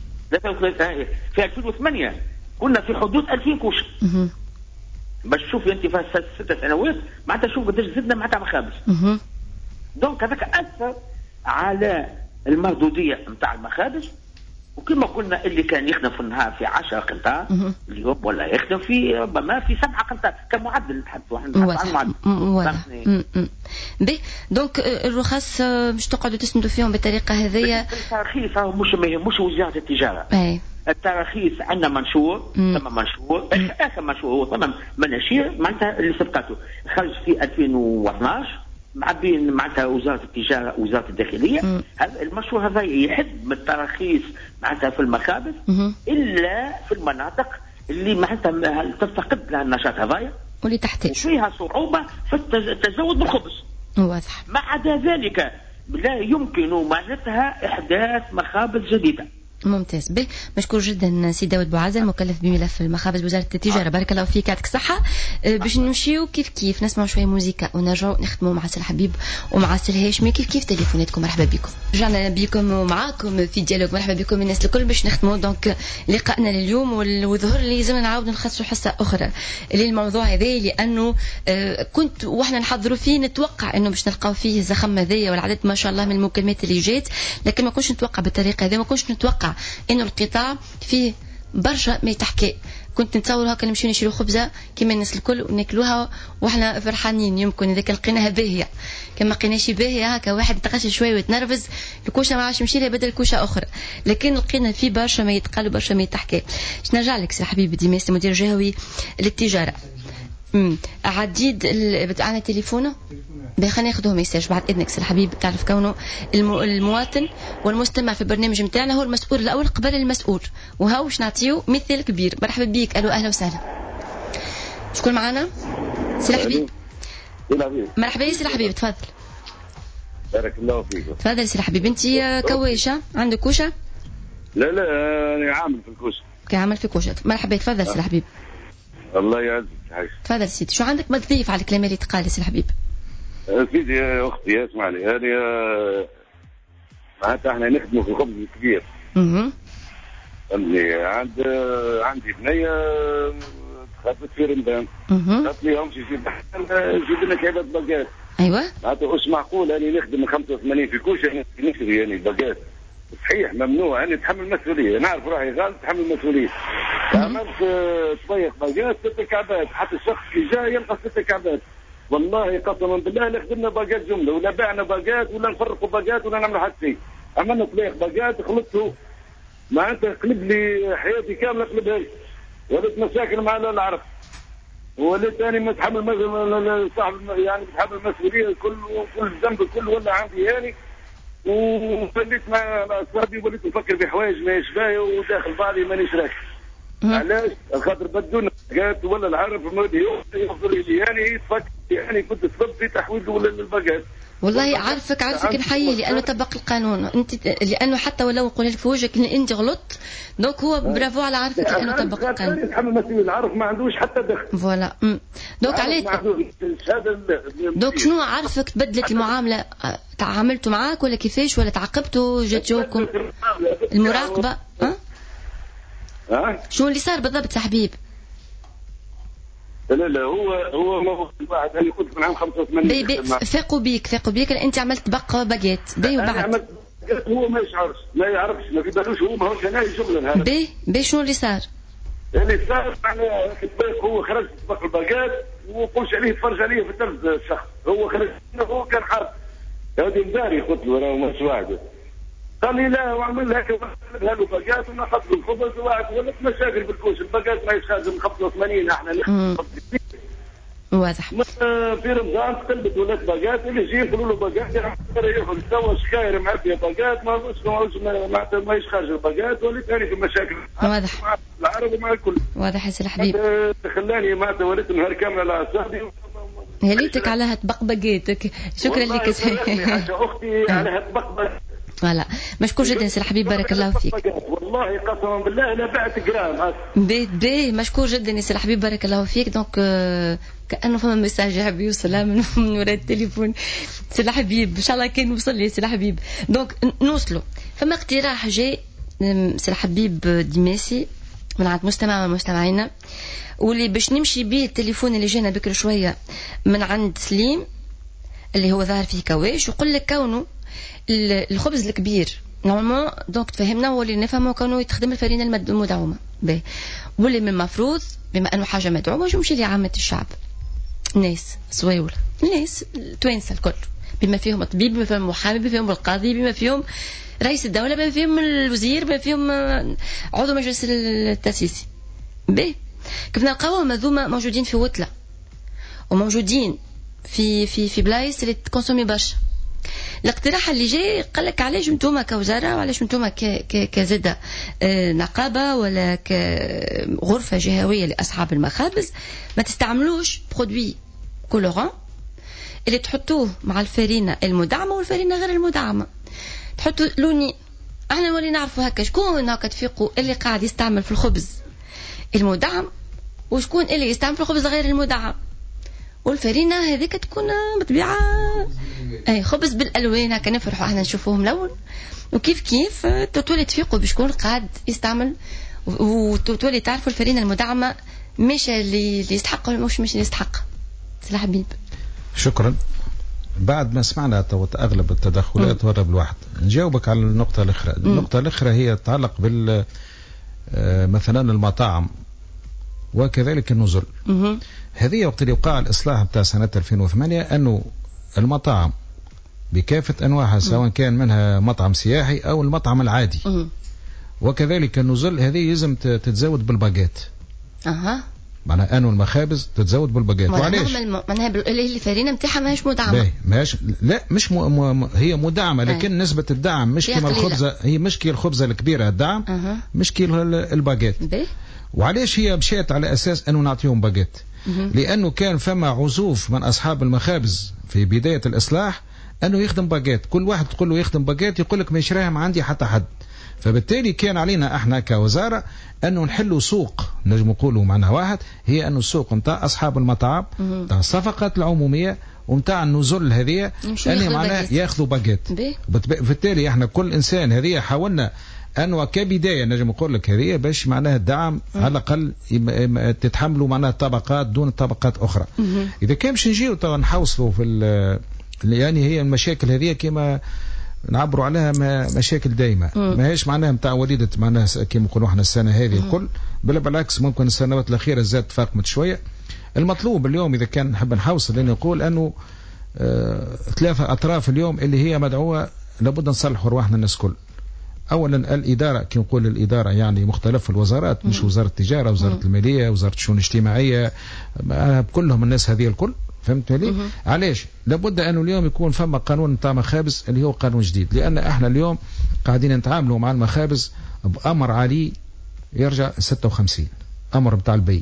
في 2008 كنا في حدود 2000 كوشه. باش تشوفي انت في 6 سنوات معناتها شوف قداش زدنا معناتها مخابز. دونك هذاك اثر على المردوديه نتاع المخابز، وكما قلنا اللي كان يخدم في النهار في 10 قنطار اليوم ولا يخدم في ربما في 7 قنطار كمعدل. نتحدثوا عن معدل. دونك الرخص مش تقعدوا تسندوا فيهم بالطريقه هذه. التراخيص مش وزاره التجاره. التراخيص عندنا منشور ثم منشور اخر منشور هو ثم مناشير معناتها اللي سبقته خرج في 2012 مع بين معناتها وزاره التجاره ووزاره الداخليه. هذا المشروع هذا يحد من التراخيص معناتها في المخابز الا في المناطق اللي معناتها تفتقد لها النشاط هذايا واللي تحتاج فيها صعوبه في التزود بالخبز. واضح. ما عدا ذلك لا يمكن معناتها احداث مخابز جديده. ممتاز. مشكور جدا سي داود بوعزة مكلف بملف المخابز وزارة التجارة. بارك الله فيك، يعطيك الصحة. باش نمشيو كيف نسمعوا شوية موسيقى ونرجعوا نختموا مع سي الحبيب ومع سي الهاشمي. كيف تليفوناتكم. مرحبا بكم، رجعنا بكم ومعاكم في ديالوج. مرحبا بكم الناس الكل باش نختموا دونك لقائنا لليوم، وظهر لي لازم نعاود نخصصوا حصة أخرى للموضوع هذا، لأنه كنت واحنا نحضروا فيه نتوقع إنه باش نلقاو فيه الزخم هذايا والعدد ما شاء الله من المكالمات اللي جات، لكن ما كنتش نتوقع بالطريقة هذه، ما كنتش نتوقع القطاع، انه القطاع فيه برشا ما يتحكي. كنت نتصور هكا نمشي نشري خبزه كيما الناس الكل وناكلوها واحنا فرحانين. يمكن اذا كان لقيناها باهيه، كما لقيناش باهيه هكا واحد يتغش شويه ويتنرفز الكوشه ما عادش يمشي لها بدل كوشه اخرى. لكن لقينا في برشا ما يتقال وبرشا ما يتحكي. باش نرجع لك سي حبيبي ديماسي مدير جهوي للتجاره. عديد عندنا تليفونه خلينا ناخذه ميساج بعد اذنك سي الحبيب. تعرف كونه المواطن والمستمع في البرنامج نتاعنا هو المسؤول الاول قبل المسؤول، وهاو باش نعطيو مثال كبير. مرحبا بيك. الو اهلا وسهلا. شكون معنا؟ سي الحبيب. مرحبا سي الحبيب تفضل. بارك الله فيك. تفضل سي الحبيب. انت كويشه عندك كوشه؟ لا انا عامل في الكوشه. عامل في كوشه. مرحبا تفضل سي الحبيب. الله يعزك. تفضل سيدي. شو عندك ما تضيف على الكلام اللي تقال سي الحبيب؟ سيدي يا اختي اسمع لي، هذه معناتها احنا نخدموا في الخبز الكبير. فهمتني. عندي بنيه خدمت في رمضان. قالت لي همشي جيب لنا كعبه باقات. ايوه. معناتها واش معقول اني نخدم 85 في كوشه نشري يعني باقات؟ صحيح ممنوع اني نتحمل مسؤوليه، نعرف روحي غلط نتحمل مسؤوليه. عملت تضيق باقات 6 كعبات، حتى الشخص اللي جاي يلقى 6 كعبات. والله قسما بالله لا خدمنا باقات جمله ولا بعنا باقات ولا نفرقوا باقات ولا نعملوا حتى شيء. عملنا تضيق باقات خلطته معناتها قلب لي حياتي كامله قلبها لي. ولات مشاكل مع العرب، ولات ثاني متحمل صاحب يعني متحمل المسؤوليه كل الذنب كله ولا عندي يعني. ووليت مع اصحابي وليت نفكر بحوايج ما يشباهي وداخل بعضي مانيش راكب. علاش؟ خاطر بدونا باقات ولا العرب ما يغفر لي يعني تفكر يعني كنت سبب في تحويل الباقات. والله عارفك نحيي لانه طبق القانون انت، لانه حتى ولو نقولها لك في وجهك ان انت غلطت دونك هو برافو على عارفك لانه طبق القانون. يتحمل مسؤوليه العرب ما عندوش حتى دخل. فوالا. دونك عليك دونك شنو عارفك تبدلت المعامله؟ تعاملتوا معاك ولا كيفاش ولا تعاقبتوا؟ جاتوكم المراقبه؟ شنو اللي صار بالضبط يا حبيب؟ لا هو ما هو واحد اللي كنت من عام 85. فاقوا بيك انت عملت باقات باهي وبعد هو ما يشعرش ما يعرفش ما في بالوش هو ما هوش انا شغل هذا باهي. شنو اللي صار؟ اللي صار يعني في الباق هو خرج سباق الباقات وقلش عليه تفرج عليه في التلفز الشخص. هو خرج هو كان حاط هذه مداري قلت له راه مش واحد. قال لي لا وعمل هكا وقلبها له باقات ونقص له الخبز وواحد ولات مشاكل بالكوش. الباقات ما يتخازن 85 احنا واضح. في رمضان قلبت ولات باقات اللي يجي يقولوا له باقات ياخذ توا شكاير معبيه باقات ما يشخرج الباقات وليت ثاني في مشاكل. واضح. مع العرب ومع الكل. واضح يا سي الحبيب. خلاني معناتها وليت نهار كامل على اعصابي. هليتك على هتبق باقاتك. شكرا لك حاجه اختي على هتبق باقات. فوالا مشكور جدا سي الحبيب بارك الله فيك. والله قسما بالله لا بعت جرام. باهي مشكور جدا يا سي الحبيب بارك الله فيك. دونك كانه فما ميساج حاب يوصل من وراء التليفون سي الحبيب. ان شاء الله كان وصل لي سي الحبيب. دونك نوصلوا. فما اقتراح جاي سي الحبيب ديماسي من عند مستمع من مستمعينا واللي باش نمشي به التليفون اللي جانا بكره شويه من عند سليم اللي هو ظاهر فيه كواش ويقول لك كونه الخبز الكبير نورمالمون دونك تفهمنا هو اللي نفهمه كونه يتخدم الفرينه المدعومه باهي، واللي من المفروض بما انه حاجه مدعومه يمشي لعامه الشعب الناس صويول الناس التوانسه الكل بما فيهم الطبيب بما فيهم المحامي بما فيهم القاضي بما فيهم رئيس الدوله بما فيهم الوزير بما فيهم عضو مجلس التاسيسي باهي. كيف نلقاوهم هذوما موجودين في وتله وموجودين في بلايص اللي تكونسومي برشا. الاقتراح اللي جاي قال لك علاش نتوما كوزاره وعلاش نتوما كزاده نقابه ولا كغرفه جهويه لاصحاب المخابز ما تستعملوش برودوي كولوران اللي تحطوه مع الفرينه المدعمه والفرينه غير المدعمه، تحطوا لوني. احنا نولي نعرفوا هكا شكون هكا تفيقوا اللي قاعد يستعمل في الخبز المدعم وشكون اللي يستعمل في الخبز غير المدعم، والفرينه هذيك تكون مطبيعه اي خبز بالالوان هكا نفرحوا احنا نشوفوهم ملون وكيف كيف تولي تفيقوا بشكون قاعد يستعمل وتولي تعرفوا الفرينه المدعمه مش اللي يستحق ولا مش اللي يستحق. سي الحبيب شكرا. بعد ما سمعنا أغلب التدخلات ورب الواحد نجاوبك على النقطة الأخرى. النقطة الأخرى هي تتعلق بال مثلا المطاعم وكذلك النزل. هذه وقت اللي وقع الإصلاح بتاع سنة 2008 أنه المطاعم بكافة أنواعها سواء كان منها مطعم سياحي أو المطعم العادي وكذلك النزل هذه لازم تتزود بالباجات. معناها أنه المخابز تتزود بالباجات. وعليش؟ معناها اللي الفرينة متاعها ماهيش مدعمة. لا مش هي مدعمة لكن نسبة الدعم مش كما الخبزة، هي مش كي الخبزة الكبيرة الدعم مش كي الباجات. وعليش هي مشيت على أساس أنه نعطيهم باجات؟ لأنه كان فما عزوف من أصحاب المخابز في بداية الإصلاح أنه يخدم باجات، كل واحد تقول له يخدم باجات يقول لك ما يشراها ما عندي حتى حد. فبالتالي كان علينا احنا كوزارة أنه نحلوا سوق نجم نقولوا معناها واحد، هي أنه السوق متاع أصحاب المطاعم متاع الصفقات العمومية ومتاع النزل هذه أن معناها ياخذوا باجات. بالتالي احنا كل إنسان هذه حاولنا أنه كبداية نجم نقول لك هذه باش معناها الدعم على الأقل تتحملوا معناها طبقات دون طبقات أخرى. إذا كان باش نجيو تو نحوصلوا في يعني هي المشاكل هذه كما نعبروا عليها مشاكل دائمة ما هيش معناها متاع وليدة معناها كما نقولوا احنا السنة هذه الكل، بل بالعكس ممكن السنوات الأخيرة زاد تفاقمت شوية. المطلوب اليوم إذا كان نحب نحوصل أن نقول أنه ثلاثة أطراف اليوم اللي هي مدعوة لابد نصلحوا رواحنا الناس كل. أولا الإدارة كي نقول الإدارة يعني مختلف الوزارات مش وزارة التجارة وزارة المالية وزارة الشؤون الاجتماعية كلهم الناس هذه الكل فهمت لي؟ علاش؟ لابد أنه اليوم يكون فما قانون نتاع مخابز اللي هو قانون جديد، لأن احنا اليوم قاعدين نتعاملوا مع المخابز بأمر عالي يرجع 56 أمر بتاع البي.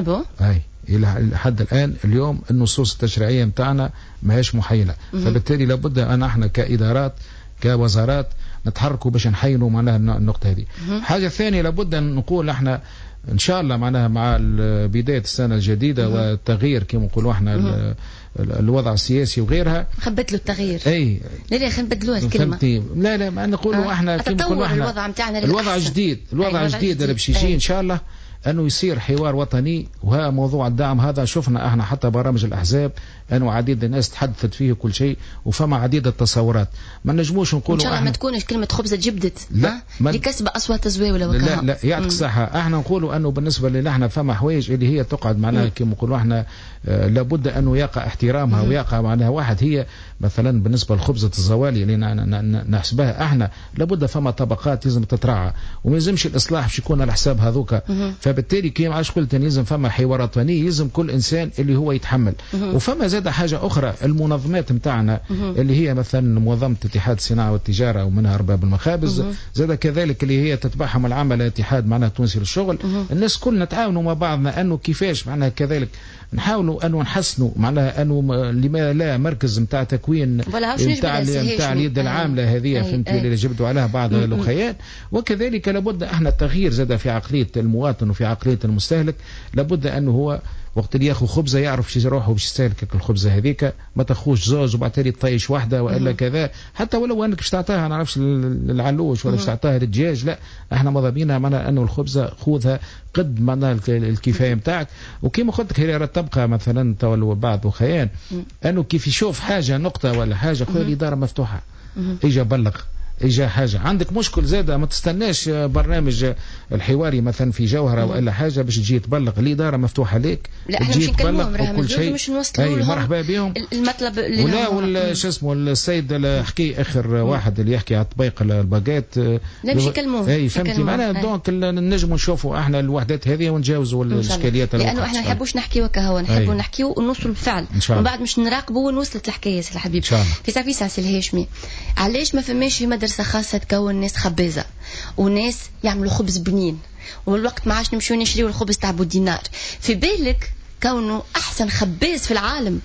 أي إلى حد الآن اليوم النصوص التشريعية متاعنا ما هيش محيلة، فبالتالي لابد أن احنا كإدارات كوزارات نتحركوا باش نحيلوا معناها النقطة هذه. حاجة ثانية لابد أن نقول احنا ان شاء الله معناها مع بداية السنة الجديدة والتغيير كما نقولوا احنا الوضع السياسي وغيرها خبت له التغيير. اي لا خلينا نبدلوها الكلمة. لا ما نقولوا احنا كما نقولوا احنا الوضع نتاعنا الوضع جديد اللي باش يجي ان شاء الله أنه يصير حوار وطني. وها موضوع الدعم هذا شفنا احنا حتى برامج الأحزاب أنه عديد الناس تحدثت فيه كل شيء وفما عديد التصورات ما نجموش نقولوا إن شاء الله ما تكونش كلمة خبزة جبدت لكسب أصوات زواولة وكها. لا يعطيك الصحة. احنا نقولوا أنه بالنسبة لنا احنا فما حوايج اللي هي تقعد معناها كما نقولوا احنا لابد أنه يقع احترامها ويقع معناها واحد. هي مثلا بالنسبة لخبزة الزوالي اللي نحسبها احنا لابد فما طبقات لازم تتراعى وما يلزمش الإصلاح باش يكون على حساب هذوك. فبالتالي كيما عاش قلت لازم فما حوار وطني يلزم كل إنسان اللي هو يتحمل. وفما زاد حاجة أخرى المنظمات متاعنا اللي هي مثلا منظمة اتحاد الصناعة والتجارة ومنها أرباب المخابز زاد كذلك اللي هي تتبعهم العمل اتحاد معناها تونسي للشغل. الناس كلنا نتعاونوا مع بعضنا أنه كيفاش معناها كذلك نحاولوا أنه نحسنوا معناها أنه لما لا مركز متاع تكوين متاع اليد العاملة هذه فهمت اللي جبدوا عليها بعض الأخيات. وكذلك لابد احنا التغيير زاد في عقلية المواطن وفي عقلية المستهلك. لابد أنه هو وقت اللي ياخذ خبزه يعرف شي يروح باش يستهلك الخبزه هذيك ما تاخوش زوج وبعد تالي تطيش واحده والا كذا حتى ولو انك باش تعطيها ما نعرفش العلوش ولا باش تعطيها للدجاج. لا احنا ماذا بينا معنا انه الخبزه خذها قد معنا الكفايه نتاعك. وكما قلت لك هي تبقى مثلا تولوا بعض وخيان انه كيف يشوف حاجه نقطه ولا حاجه خذ الاداره مفتوحه اجا بلغ إجا حاجة عندك مشكل زادة ما تستناش برنامج الحواري مثلا في جوهرة وإلا حاجة باش تجي تبلغ الإدارة مفتوحة لك. لا احنا مش نكلمهم وكل شيء مش نوصلوا لهم مرحبا بهم المطلب ولا شو اسمه السيد اللي حكي آخر واحد اللي يحكي على طبيق الباقات لا مش يكلموهم. اي فهمتي معنا دونك نجموا نشوفوا احنا الوحدات هذه ونجاوزوا الاشكاليات لانه احنا نحبوش نحكي وكهو نحبوا نحكيو ونوصلوا للفعل ومن بعد مش نراقبوا ونوصلت الحكايه سي الحبيب. في سعسل الهاشمي علاش ما فماش في مدرسه خاصه تكون ناس خبازه وناس يعملوا خبز بنين والوقت ما عادش نمشيو نشريو الخبز تاع دينار. في بالك كونه احسن خباز في العالم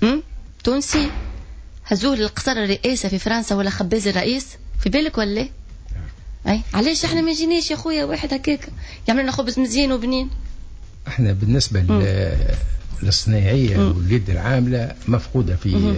تونسي هزوه للقصر الرئاسه في فرنسا ولا خباز الرئيس في بالك ولا اي علاش احنا ما جيناش يا خويا واحد هكاك يعمل لنا خبز مزيان وبنين. احنا بالنسبه للصناعيه واليد العامله مفقوده في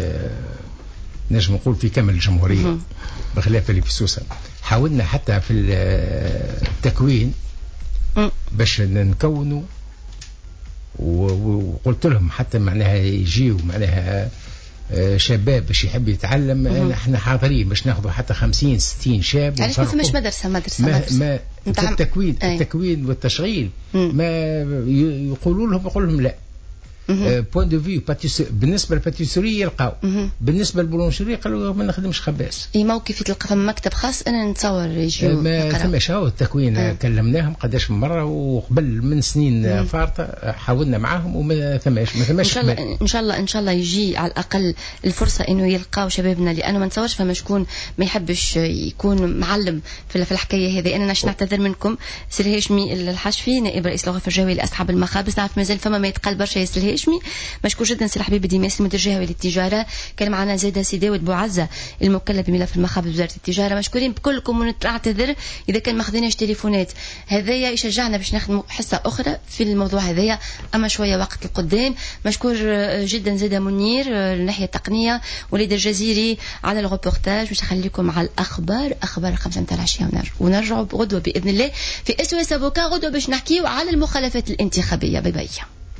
نجم نقول في كامل الجمهوريه بخلاف اللي في سوسه. حاولنا حتى في التكوين باش نكونوا وقلت لهم حتى معناها يجيوا معناها شباب باش يحب يتعلم احنا حاضرين باش ناخذوا حتى 50 60 شاب. علاش ما فماش مدرسه ما في التكوين والتشغيل ما يقولوا لهم لا. بوين دو فيو بالنسبه للباتيسوري يلقاو، بالنسبه للبولونشري قالوا ما نخدمش خباز. اي موقف تلقى فما مكتب خاص انا نتصور يجيو ما فماش. هو التكوين كلمناهم قداش من مره وقبل من سنين فارطه حاولنا معاهم وما ثماش ان شاء الله يجي على الاقل الفرصه انه يلقاو شبابنا، لانه ما نتصورش فما شكون ما يحبش يكون معلم في الحكايه هذه. انا نعتذر منكم سي هاشمي الحشفي نائب رئيس الغرفه الجويه لاصحاب المخابز. نعرف مازال فما ما يتقال برشا ياسر هاشمي. مشكور جدا سي الحبيب ديماس المدير الجهوي للتجاره. كان معنا زاده سي داود بوعزه المكلف بملف المخابز وزاره التجاره. مشكورين بكلكم ونعتذر اذا كان ما خذيناش تليفونات. هذايا يشجعنا باش نخدموا حصه اخرى في الموضوع هذايا اما شويه وقت القدام. مشكور جدا زاده منير الناحيه التقنيه، وليد الجزيري على الروبورتاج. باش نخليكم على اخبار 5 متاع العشيه ونرجعوا غدوه باذن الله في اس او اس ابوكا غدوه باش نحكيوا على المخالفات الانتخابيه. باي باي.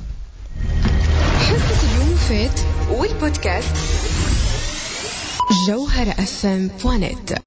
حصة اليوم فات والبودكاست جوهرة FM.net.